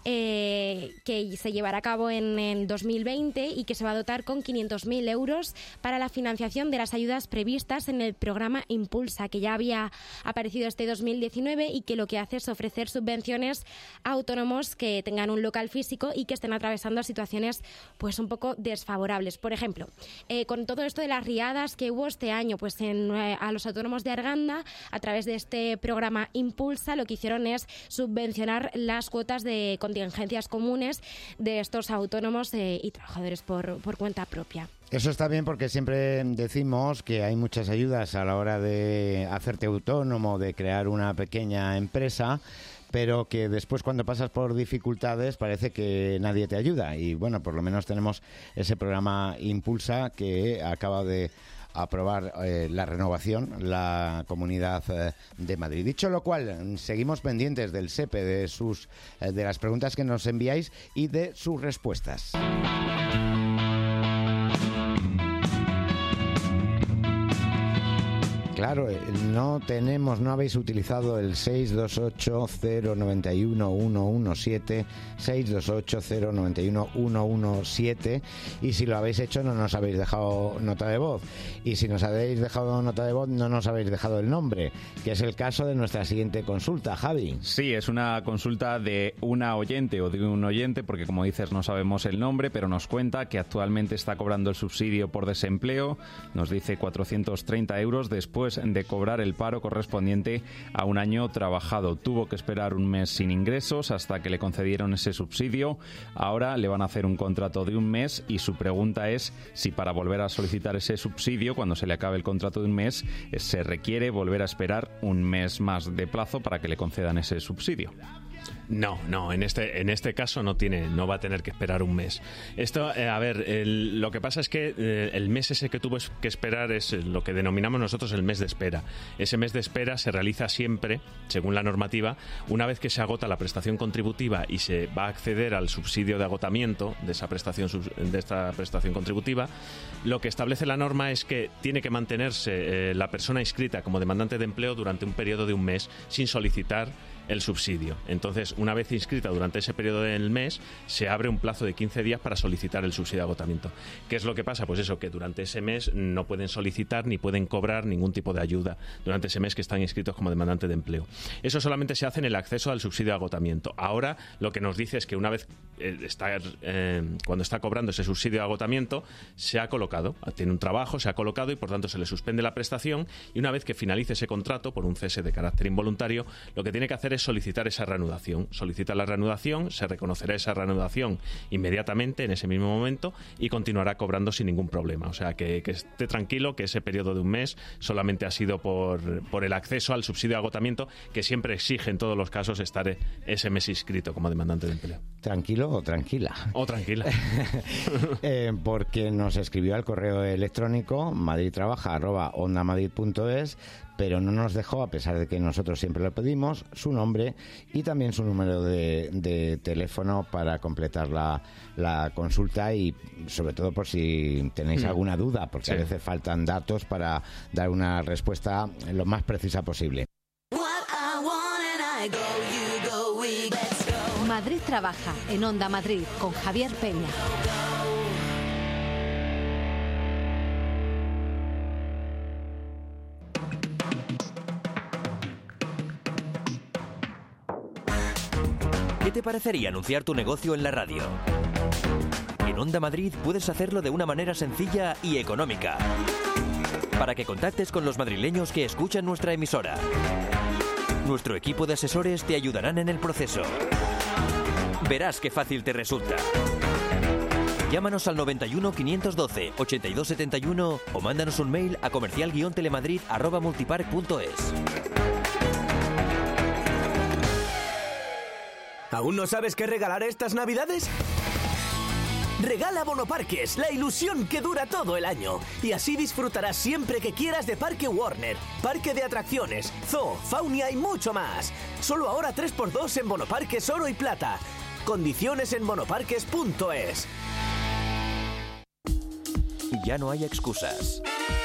eh, que se llevará a cabo en el dos mil veinte y que se va a dotar con quinientos mil euros para la financiación de las ayudas previstas en el programa Impulsa, que ya había aparecido este dos mil diecinueve y que lo que hace es ofrecer subvenciones a autónomos que tengan un local físico y que estén atravesando situaciones pues un poco desfavorables. Por ejemplo, eh, con todo esto de las riadas que hubo este año, pues en, eh, a los autónomos de Arganda, a través de este programa Impulsa, lo que hicieron es subvencionar las cuotas de contingencias comunes de estos autónomos eh, y trabajadores por, por cuenta propia. Eso está bien porque siempre decimos que hay muchas ayudas a la hora de hacerte autónomo, de crear una pequeña empresa, pero que después cuando pasas por dificultades parece que nadie te ayuda. Y bueno, por lo menos tenemos ese programa Impulsa que acaba de aprobar eh, la renovación, la Comunidad eh, de Madrid. Dicho lo cual, seguimos pendientes del SEPE, de, sus, eh, de las preguntas que nos enviáis y de sus respuestas. Claro, no tenemos, no habéis utilizado el seis dos ocho cero nueve uno uno uno siete, seis dos ocho cero nueve uno uno uno siete, y si lo habéis hecho no nos habéis dejado nota de voz, y si nos habéis dejado nota de voz no nos habéis dejado el nombre, que es el caso de nuestra siguiente consulta. Javi. Sí, es una consulta de una oyente o de un oyente, porque como dices no sabemos el nombre, pero nos cuenta que actualmente está cobrando el subsidio por desempleo, nos dice cuatrocientos treinta euros después de cobrar el paro correspondiente a un año trabajado. Tuvo que esperar un mes sin ingresos hasta que le concedieron ese subsidio. Ahora le van a hacer un contrato de un mes y su pregunta es si para volver a solicitar ese subsidio, cuando se le acabe el contrato de un mes, se requiere volver a esperar un mes más de plazo para que le concedan ese subsidio. No, no, en este en este caso no tiene, no va a tener que esperar un mes. Esto, eh, a ver, el, lo que pasa es que eh, el mes ese que tuvo que esperar es lo que denominamos nosotros el mes de espera. Ese mes de espera se realiza siempre, según la normativa, una vez que se agota la prestación contributiva y se va a acceder al subsidio de agotamiento de esa prestación de esta prestación contributiva. Lo que establece la norma es que tiene que mantenerse eh, la persona inscrita como demandante de empleo durante un periodo de un mes sin solicitar el subsidio. Entonces, una vez inscrita durante ese periodo del mes, se abre un plazo de quince días para solicitar el subsidio de agotamiento. ¿Qué es lo que pasa? Pues eso, que durante ese mes no pueden solicitar ni pueden cobrar ningún tipo de ayuda durante ese mes que están inscritos como demandante de empleo. Eso solamente se hace en el acceso al subsidio de agotamiento. Ahora, lo que nos dice es que una vez eh, está, eh, cuando está cobrando ese subsidio de agotamiento, se ha colocado, tiene un trabajo, se ha colocado y por tanto se le suspende la prestación, y una vez que finalice ese contrato por un cese de carácter involuntario, lo que tiene que hacer es solicitar esa reanudación. Solicita la reanudación, se reconocerá esa reanudación inmediatamente en ese mismo momento y continuará cobrando sin ningún problema. O sea, que, que esté tranquilo, que ese periodo de un mes solamente ha sido por, por el acceso al subsidio de agotamiento, que siempre exige en todos los casos estar ese mes inscrito como demandante de empleo. ¿Tranquilo o tranquila? O tranquila. eh, porque nos escribió al correo electrónico madridtrabaja arroba ondamadrid punto es, pero no nos dejó, a pesar de que nosotros siempre lo pedimos, su nombre y también su número de, de teléfono para completar la, la consulta, y sobre todo por si tenéis mm. alguna duda, porque sí. a veces faltan datos para dar una respuesta lo más precisa posible. Madrid trabaja en Onda Madrid con Javier Peña. ¿Qué te parecería anunciar tu negocio en la radio? En Onda Madrid puedes hacerlo de una manera sencilla y económica, para que contactes con los madrileños que escuchan nuestra emisora. Nuestro equipo de asesores te ayudarán en el proceso. Verás qué fácil te resulta. Llámanos al noventa y uno, quinientos doce, ochenta y dos setenta y uno o mándanos un mail a comercial guion telemadrid arroba multipark punto es. ¿Aún no sabes qué regalar estas Navidades? Regala Bonoparques, la ilusión que dura todo el año. Y así disfrutarás siempre que quieras de Parque Warner, parque de atracciones, zoo, faunia y mucho más. Solo ahora tres por dos en Bonoparques Oro y Plata. Condiciones en bonoparques punto es. Ya no hay excusas.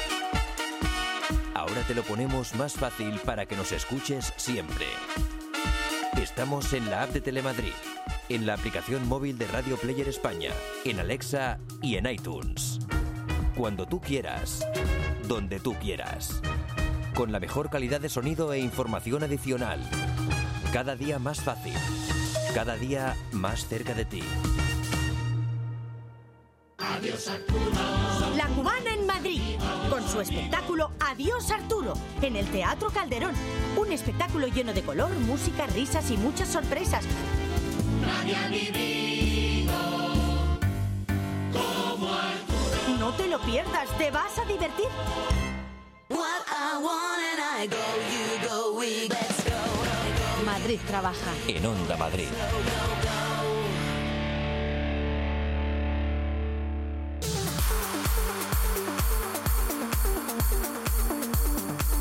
Ahora te lo ponemos más fácil para que nos escuches siempre. Estamos en la app de Telemadrid, en la aplicación móvil de Radio Player España, en Alexa y en iTunes. Cuando tú quieras, donde tú quieras. Con la mejor calidad de sonido e información adicional. Cada día más fácil. Cada día más cerca de ti. Adiós Arturo. La Cubana en Madrid, con su espectáculo Adiós Arturo, en el Teatro Calderón. Un espectáculo lleno de color, música, risas y muchas sorpresas. Nadie ha vivido como Arturo. No te lo pierdas, te vas a divertir. What I want and I go, you go, we let's go. Madrid trabaja en Onda Madrid.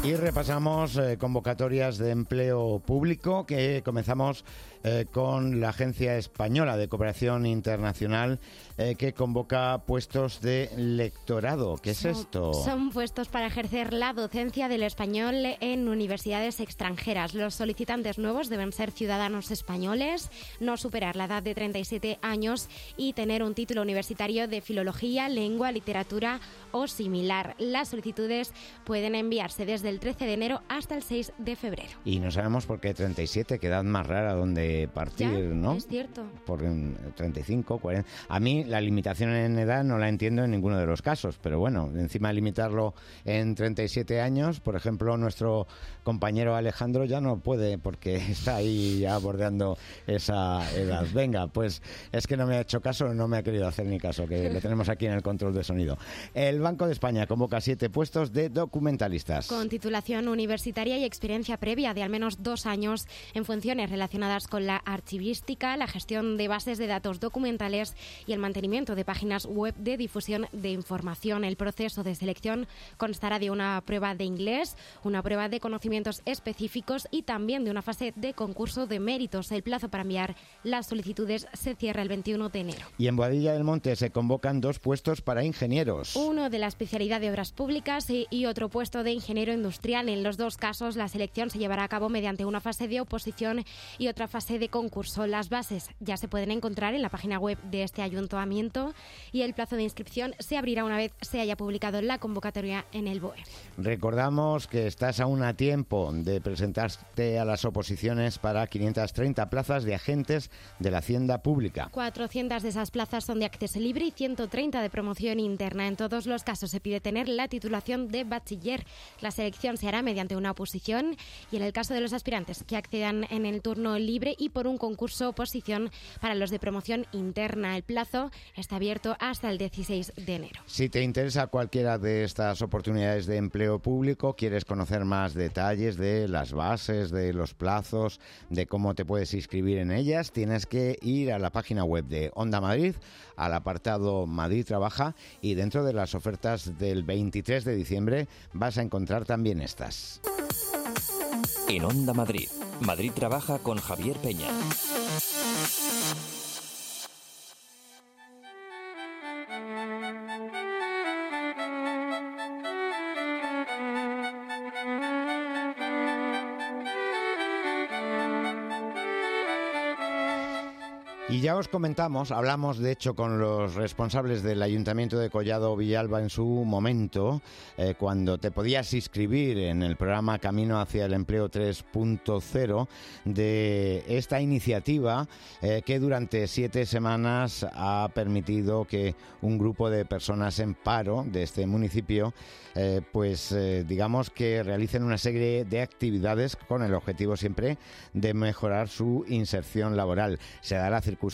Y repasamos eh, convocatorias de empleo público, que comenzamos eh, con la Agencia Española de Cooperación Internacional, eh, que convoca puestos de lectorado. ¿Qué es son, esto? Son puestos para ejercer la docencia del español en universidades extranjeras. Los solicitantes nuevos deben ser ciudadanos españoles, no superar la edad de treinta y siete años y tener un título universitario de filología, lengua, literatura o similar. Las solicitudes pueden enviarse desde el trece de enero hasta el seis de febrero. Y no sabemos por qué treinta y siete, qué edad más rara donde partir, ya, ¿no? Es cierto. Por treinta y cinco, cuarenta. A mí la limitación en edad no la entiendo en ninguno de los casos, pero bueno, encima de limitarlo en treinta y siete años, por ejemplo, nuestro compañero Alejandro ya no puede porque está ahí ya bordeando esa edad. Venga, pues es que no me ha hecho caso, no me ha querido hacer ni caso, que le tenemos aquí en el control de sonido. El Banco de España convoca siete puestos de documentalistas. Con titulación universitaria y experiencia previa de al menos dos años en funciones relacionadas con la archivística, la gestión de bases de datos documentales y el mantenimiento de páginas web de difusión de información. El proceso de selección constará de una prueba de inglés, una prueba de conocimientos específicos y también de una fase de concurso de méritos. El plazo para enviar las solicitudes se cierra el veintiuno de enero. Y en Boadilla del Monte se convocan dos puestos para ingenieros. Uno de la especialidad de obras públicas y, y otro puesto de ingeniero industrial. En los dos casos, la selección se llevará a cabo mediante una fase de oposición y otra fase de concurso. Las bases ya se pueden encontrar en la página web de este ayuntamiento y el plazo de inscripción se abrirá una vez se haya publicado la convocatoria en el B O E. Recordamos que estás aún a tiempo de presentarte a las oposiciones para quinientas treinta plazas de agentes de la Hacienda Pública. cuatrocientas de esas plazas son de acceso libre y ciento treinta de promoción interna. En todos los casos se pide tener la titulación de bachiller. La selección se hará mediante una oposición y en el caso de los aspirantes que accedan en el turno libre y por un concurso oposición para los de promoción interna. El plazo está abierto hasta el dieciséis de enero. Si te interesa cualquiera de estas oportunidades de empleo público, quieres conocer más detalles de las bases, de los plazos, de cómo te puedes inscribir en ellas, tienes que ir a la página web de Onda Madrid, al apartado Madrid Trabaja, y dentro de las ofertas del veintitrés de diciembre vas a encontrar también estas. En Onda Madrid, Madrid Trabaja con Javier Peña. Y ya os comentamos, hablamos de hecho con los responsables del Ayuntamiento de Collado Villalba en su momento, eh, cuando te podías inscribir en el programa Camino hacia el Empleo tres punto cero, de esta iniciativa eh, que durante siete semanas ha permitido que un grupo de personas en paro de este municipio, eh, pues eh, digamos que realicen una serie de actividades con el objetivo siempre de mejorar su inserción laboral. Se da la circunstancia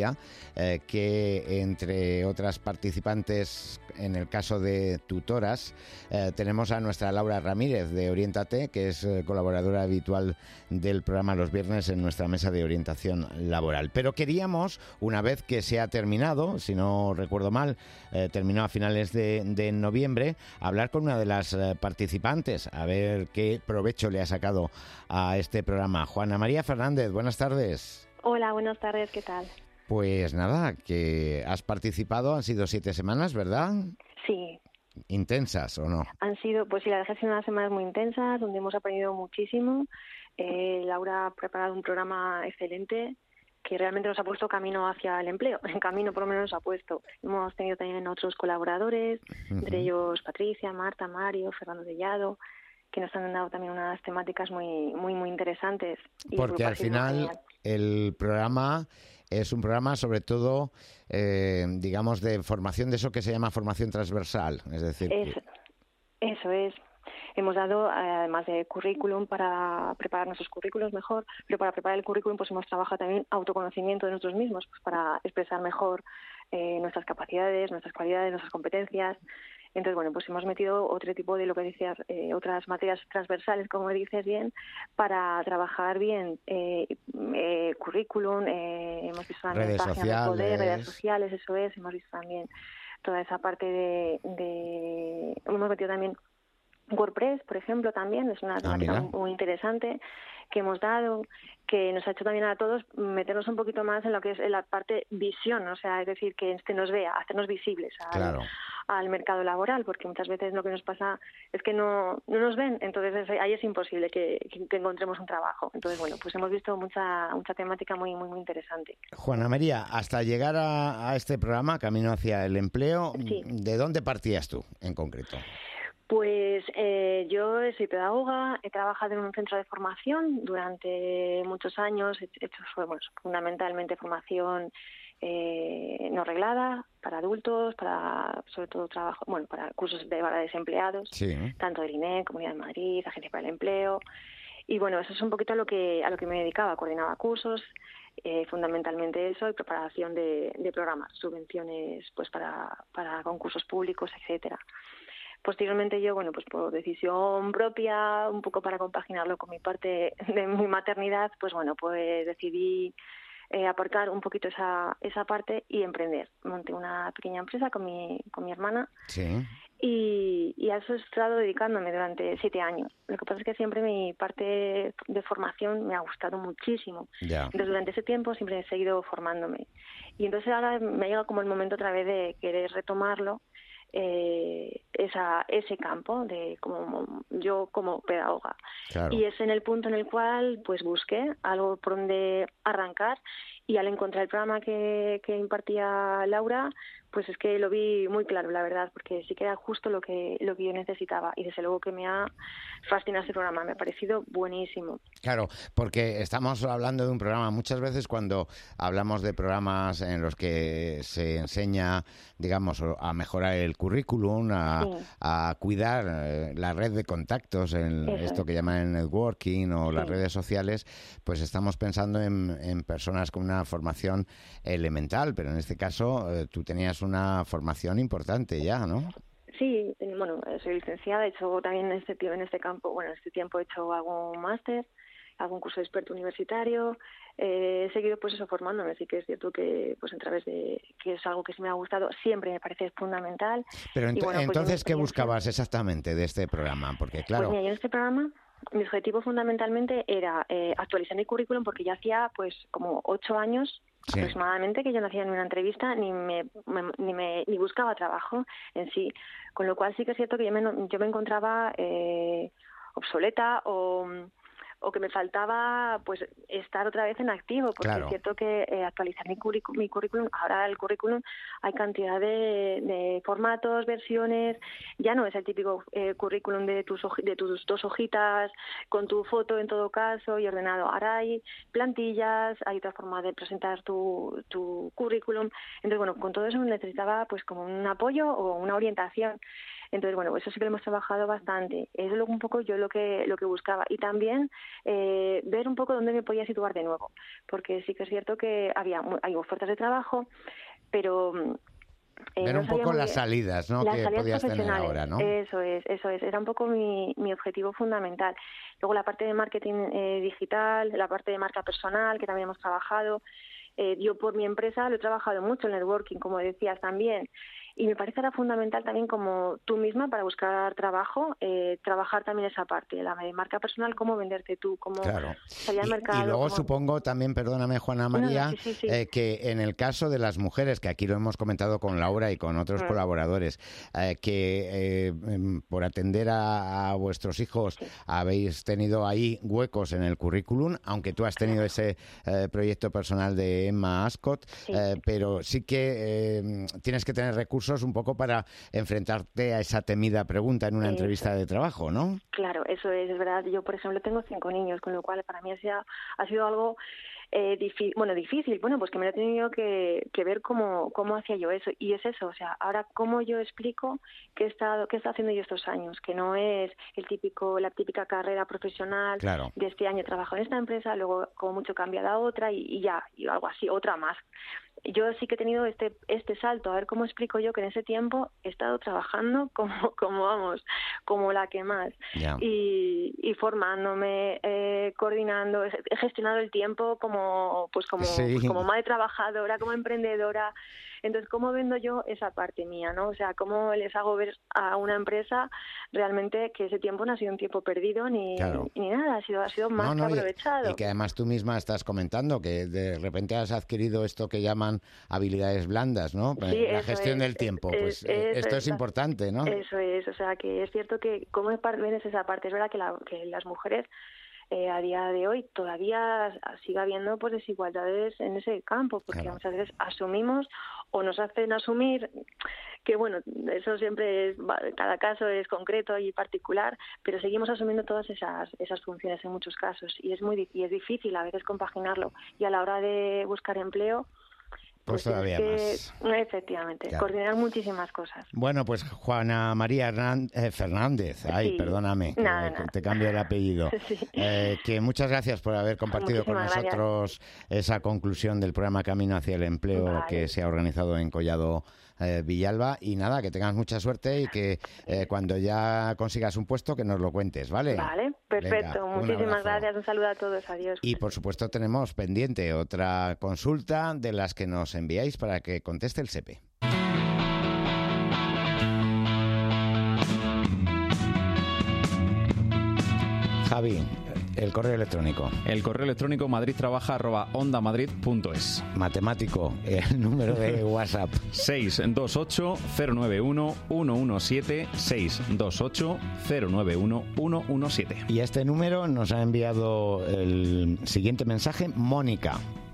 eh, que entre otras participantes, en el caso de tutoras, eh, tenemos a nuestra Laura Ramírez de Oriéntate, que es eh, colaboradora habitual del programa los viernes en nuestra mesa de orientación laboral. Pero queríamos, una vez que se ha terminado, si no recuerdo mal, eh, terminó a finales de, de noviembre, hablar con una de las eh, participantes, a ver qué provecho le ha sacado a este programa. Juana María Fernández, buenas tardes. Hola, buenas tardes, ¿qué tal? Pues nada, que has participado, han sido siete semanas, ¿verdad? Sí. ¿Intensas o no? Han sido, pues sí, la verdad es que han sido unas semanas muy intensas, donde hemos aprendido muchísimo. Eh, Laura ha preparado un programa excelente que realmente nos ha puesto camino hacia el empleo. En camino por lo menos nos ha puesto. Hemos tenido también otros colaboradores, uh-huh. entre ellos Patricia, Marta, Mario, Fernando Dellado, que nos han dado también unas temáticas muy, muy, muy interesantes. Y porque al final el programa es un programa sobre todo, eh, digamos, de formación, de eso que se llama formación transversal, es decir... Es, que... Eso es. Hemos dado, además de currículum, para preparar nuestros currículos mejor, pero para preparar el currículum pues hemos trabajado también autoconocimiento de nosotros mismos, pues para expresar mejor eh, nuestras capacidades, nuestras cualidades, nuestras competencias. Entonces, bueno, pues hemos metido otro tipo de, lo que decías, eh, otras materias transversales, como dices bien, para trabajar bien eh, eh, currículum, eh, hemos visto también redes páginas sociales. de poder, redes sociales, eso es, hemos visto también toda esa parte de... de hemos metido también WordPress, por ejemplo, también es una temática ah, muy interesante que hemos dado, que nos ha hecho también a todos meternos un poquito más en lo que es en la parte visión, o sea, es decir, que este nos vea, hacernos visibles al, claro. al mercado laboral, porque muchas veces lo que nos pasa es que no, no nos ven, entonces ahí es imposible que, que, que encontremos un trabajo. Entonces, bueno, pues hemos visto mucha mucha temática muy muy muy interesante. Juana María, hasta llegar a, a este programa, Camino hacia el Empleo, sí. ¿de dónde partías tú en concreto? Pues eh, yo soy pedagoga, he trabajado en un centro de formación durante muchos años, he hecho bueno, fundamentalmente formación eh, no reglada para adultos, para sobre todo trabajo, bueno, para cursos de para desempleados, sí. tanto del I N E, Comunidad de Madrid, Agencia para el Empleo, y bueno, eso es un poquito a lo que a lo que me dedicaba, coordinaba cursos, eh, fundamentalmente eso, y preparación de, de programas, subvenciones, pues para para concursos públicos, etcétera. Posteriormente yo, bueno, pues por decisión propia, un poco para compaginarlo con mi parte de mi maternidad, pues bueno, pues decidí eh, aparcar un poquito esa esa parte y emprender. Monté una pequeña empresa con mi con mi hermana sí. y, y a eso he estado dedicándome durante siete años. Lo que pasa es que siempre mi parte de formación me ha gustado muchísimo. Ya. Entonces durante ese tiempo siempre he seguido formándome. Y entonces ahora me ha llegado como el momento otra vez de querer retomarlo. Eh, esa ese campo de como yo como pedagoga claro. y es en el punto en el cual pues busqué algo por donde arrancar y al encontrar el programa que, que impartía Laura pues es que lo vi muy claro, la verdad, porque sí que era justo lo que lo que yo necesitaba y desde luego que me ha fascinado ese programa, me ha parecido buenísimo. Claro, porque estamos hablando de un programa, muchas veces cuando hablamos de programas en los que se enseña, digamos, a mejorar el currículum, a, sí. a cuidar la red de contactos, en Eso. esto que llaman el networking o sí. las redes sociales, pues estamos pensando en, en personas con una formación elemental, pero en este caso eh, tú tenías una formación importante ya, ¿no? Sí, bueno, soy licenciada, he hecho también en este, en este campo, bueno, en este tiempo he hecho algún máster, algún curso de experto universitario, eh, he seguido pues eso formándome, así que es cierto que pues a través de que es algo que sí me ha gustado, siempre me parece fundamental. Pero ent- y, bueno, pues, entonces, ¿qué buscabas exactamente de este programa? Porque claro... Pues mira, yo en este programa mi objetivo fundamentalmente era eh, actualizar mi currículum porque ya hacía pues como ocho años sí. aproximadamente que yo no hacía ni una entrevista ni me, me, ni me ni buscaba trabajo en sí, con lo cual sí que es cierto que yo me, yo me encontraba eh, obsoleta o o que me faltaba pues estar otra vez en activo, porque claro. es cierto que eh, actualizar mi, currículum, mi currículum, ahora el currículum hay cantidad de, de formatos, versiones, ya no es el típico eh, currículum de tus, de tus dos hojitas con tu foto en todo caso y ordenado, ahora hay plantillas, hay otra forma de presentar tu, tu currículum, entonces bueno, con todo eso necesitaba pues como un apoyo o una orientación. Entonces, bueno, eso sí que lo hemos trabajado bastante. Eso es lo, un poco yo lo que lo que buscaba. Y también eh, ver un poco dónde me podía situar de nuevo. Porque sí que es cierto que había hay ofertas de trabajo, pero... Eh, ver no un poco las salidas, ¿no? Las que salidas podías tener ahora, ¿no? Eso es, eso es. Era un poco mi, mi objetivo fundamental. Luego la parte de marketing eh, digital, la parte de marca personal, que también hemos trabajado. Eh, yo por mi empresa lo he trabajado mucho, el networking, como decías también. Y me parece ahora fundamental también como tú misma para buscar trabajo, eh, trabajar también esa parte, la de marca personal, cómo venderte tú, cómo claro. salir al y, mercado. Y luego cómo... supongo también, perdóname Juana María, no, no, sí, sí, sí. Eh, que en el caso de las mujeres, que aquí lo hemos comentado con Laura y con otros mm. colaboradores, eh, que eh, por atender a, a vuestros hijos sí. habéis tenido ahí huecos en el currículum, aunque tú has tenido ese eh, proyecto personal de Emma Ascot, sí. eh, pero sí que eh, tienes que tener recursos un poco para enfrentarte a esa temida pregunta en una eso. entrevista de trabajo, ¿no? Claro, eso es, es verdad. Yo, por ejemplo, tengo cinco niños, con lo cual para mí ha, ha sido algo eh, difícil, bueno, difícil, bueno, pues que me lo he tenido que, que ver cómo, cómo hacía yo eso. Y es eso, o sea, ahora cómo yo explico qué he estado, qué he estado haciendo yo estos años, que no es el típico, la típica carrera profesional claro. de este año trabajo en esta empresa, luego como mucho cambiado a otra y, y ya, y algo así, otra más. Yo sí que he tenido este este salto, a ver cómo explico yo que en ese tiempo he estado trabajando como, como vamos, como la que más. Yeah. Y, y formándome, eh, coordinando, he gestionado el tiempo como como, pues como, Sí. pues como madre trabajadora, como emprendedora. Entonces, ¿cómo vendo yo esa parte mía, no? O sea, ¿cómo les hago ver a una empresa realmente que ese tiempo no ha sido un tiempo perdido ni, Claro. ni nada, ha sido, ha sido más No, no, que y- aprovechado? Y, que además tú misma estás comentando que de repente has adquirido esto que llaman habilidades blandas, ¿no? Sí, La eso gestión es, del tiempo. es- Pues eh, eso esto es es, importante, ¿no? Eso es, o sea, que es cierto que cómo es par- ves esa parte. Es verdad que, la, que las mujeres eh, a día de hoy todavía sigue habiendo pues desigualdades en ese campo, porque Claro. muchas veces asumimos o nos hacen asumir que, bueno, eso siempre es, va- cada caso es concreto y particular, pero seguimos asumiendo todas esas esas funciones en muchos casos y es muy di- y es difícil a veces compaginarlo, y a la hora de buscar empleo Pues tienes todavía que, más. efectivamente, Claro. coordinar muchísimas cosas. Bueno, pues Juana María Hernán- eh, Fernández, ay, Sí. perdóname, que, Nada, que nada. te cambio el apellido. Sí. Eh, que muchas gracias por haber compartido con Muchísimas gracias. nosotros esa conclusión del programa Camino hacia el Empleo Vale. que se ha organizado en Collado eh, Villalba. Y nada, que tengas mucha suerte y que eh, cuando ya consigas un puesto que nos lo cuentes, ¿vale? Vale, perfecto. Venga, un Muchísimas abrazo. gracias. Un saludo a todos. Adiós. Y por supuesto tenemos pendiente otra consulta de las que nos enviáis para que conteste el SEPE. Javi, el correo electrónico. El correo electrónico madridtrabaja arroba ondamadrid.es. Matemático, el número de WhatsApp. seis dos ocho cero nueve uno uno uno siete, seis dos ocho cero nueve uno uno uno siete. Y a este número nos ha enviado el siguiente mensaje Mónica.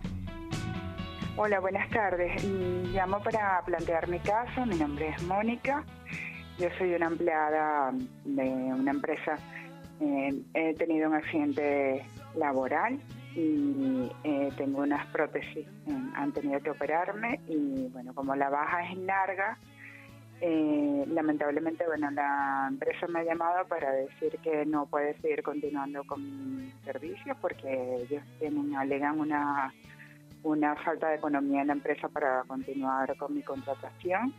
Hola, buenas tardes. Y llamo para plantear mi caso. Mi nombre es Mónica. Yo soy una empleada de una empresa. Eh, he tenido un accidente laboral y eh, tengo unas prótesis. Eh, han tenido que operarme y, bueno, como la baja es larga, eh, lamentablemente, bueno, la empresa me ha llamado para decir que no puede seguir continuando con mi servicio porque ellos tienen, alegan una una falta de economía en la empresa para continuar con mi contratación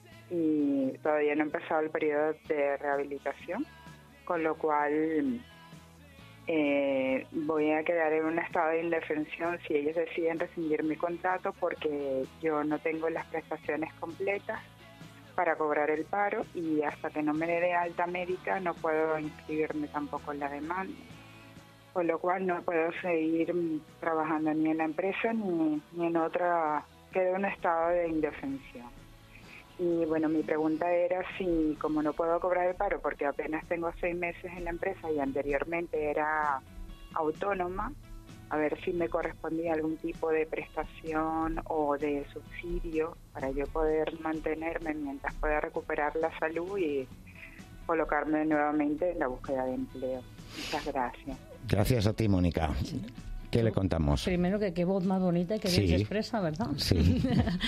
y todavía no ha empezado el periodo de rehabilitación, con lo cual eh, voy a quedar en un estado de indefensión si ellos deciden rescindir mi contrato porque yo no tengo las prestaciones completas para cobrar el paro y hasta que no me dé de alta médica no puedo inscribirme tampoco en la demanda. Con lo cual no puedo seguir trabajando ni en la empresa ni, ni en otra, quedo en un estado de indefensión. Y bueno, mi pregunta era si, como no puedo cobrar el paro porque apenas tengo seis meses en la empresa y anteriormente era autónoma, a ver si me correspondía algún tipo de prestación o de subsidio para yo poder mantenerme mientras pueda recuperar la salud y colocarme nuevamente en la búsqueda de empleo. Muchas gracias. Gracias a ti, Mónica. ¿Qué le contamos? Primero que qué voz más bonita y que bien Sí. se expresa, ¿verdad? Sí.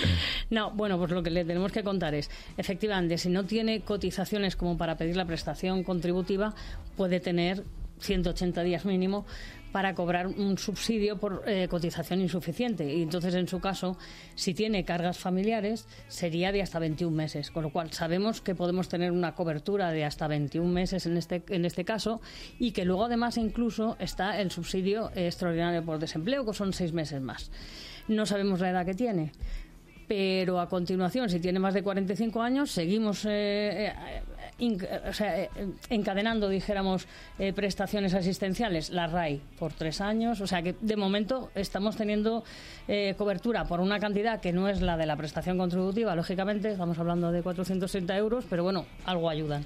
No, bueno, pues lo que le tenemos que contar es, efectivamente, si no tiene cotizaciones como para pedir la prestación contributiva, puede tener ciento ochenta días mínimo para cobrar un subsidio por eh, cotización insuficiente. Y entonces, en su caso, si tiene cargas familiares, sería de hasta veintiún meses. Con lo cual, sabemos que podemos tener una cobertura de hasta veintiún meses en este, en este caso y que luego, además, incluso está el subsidio eh, extraordinario por desempleo, que son seis meses más. No sabemos la edad que tiene. Pero a continuación, si tiene más de cuarenta y cinco años, seguimos eh, eh, in- o sea, eh, encadenando, dijéramos, eh, prestaciones asistenciales, la R A I por tres años. O sea que de momento estamos teniendo eh, cobertura por una cantidad que no es la de la prestación contributiva, lógicamente, estamos hablando de cuatrocientos treinta euros, pero bueno, algo ayudan.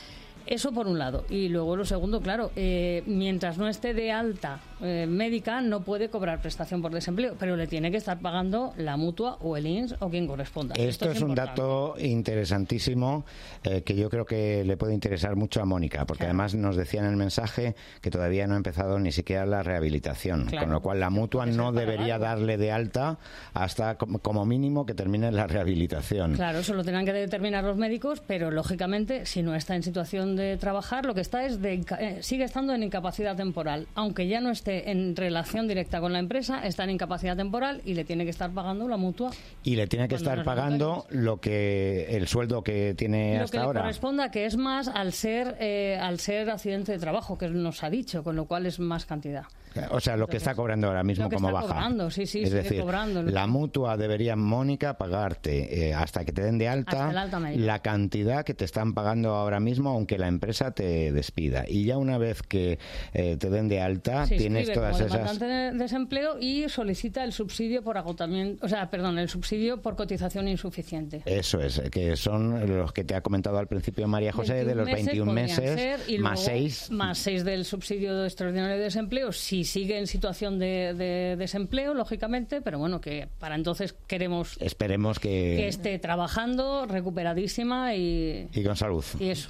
Eso por un lado. Y luego lo segundo, claro, eh, mientras no esté de alta eh, médica, no puede cobrar prestación por desempleo, pero le tiene que estar pagando la mutua o el I N S o quien corresponda. Esto, es un importante. dato interesantísimo eh, que yo creo que le puede interesar mucho a Mónica, porque Claro. además nos decía en el mensaje que todavía no ha empezado ni siquiera la rehabilitación, Claro. con lo cual la mutua no debería darle de alta hasta como como mínimo que termine la rehabilitación. Claro, eso lo tendrán que determinar los médicos, pero lógicamente, si no está en situación de trabajar, lo que está es de inca- eh, sigue estando en incapacidad temporal, aunque ya no esté en relación directa con la empresa, está en incapacidad temporal y le tiene que estar pagando la mutua. Y le tiene que Cuando estar nos pagando lo que el sueldo que tiene Lo hasta que le ahora. corresponda, que es más al ser eh, al ser accidente de trabajo, que nos ha dicho, con lo cual es más cantidad. O sea, lo que está cobrando ahora mismo como baja. Cobrando, sí, sí, es sigue decir, cobrando. la mutua debería, Mónica, pagarte eh, hasta que te den de alta, alta la cantidad que te están pagando ahora mismo, aunque la empresa te despida. Y ya una vez que eh, te den de alta, se tienes todas como esas... demandante de desempleo y solicita el subsidio por agotamiento, o sea, perdón, el subsidio por cotización insuficiente. Eso es, que son los que te ha comentado al principio María José, de los veintiún meses, ser, y más luego, seis. Más seis del subsidio extraordinario de desempleo, si sigue en situación de, de desempleo, lógicamente, pero bueno, que para entonces queremos... Esperemos que... Que esté trabajando, recuperadísima y... Y con salud. Y eso.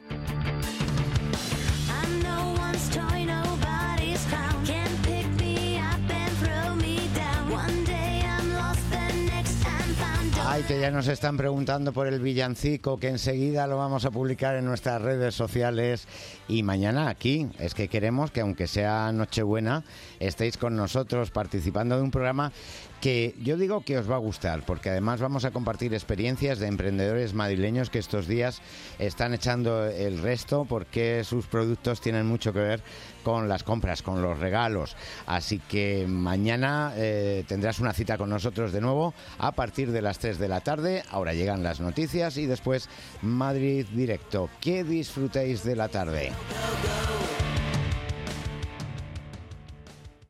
Ay, que ya nos están preguntando por el villancico, que enseguida lo vamos a publicar en nuestras redes sociales y mañana aquí. Es que queremos que, aunque sea Nochebuena, estéis con nosotros participando de un programa que yo digo que os va a gustar, porque además vamos a compartir experiencias de emprendedores madrileños que estos días están echando el resto porque sus productos tienen mucho que ver con las compras, con los regalos. Así que mañana eh, tendrás una cita con nosotros de nuevo a partir de las tres de la tarde. Ahora llegan las noticias y después Madrid Directo. Que disfrutéis de la tarde.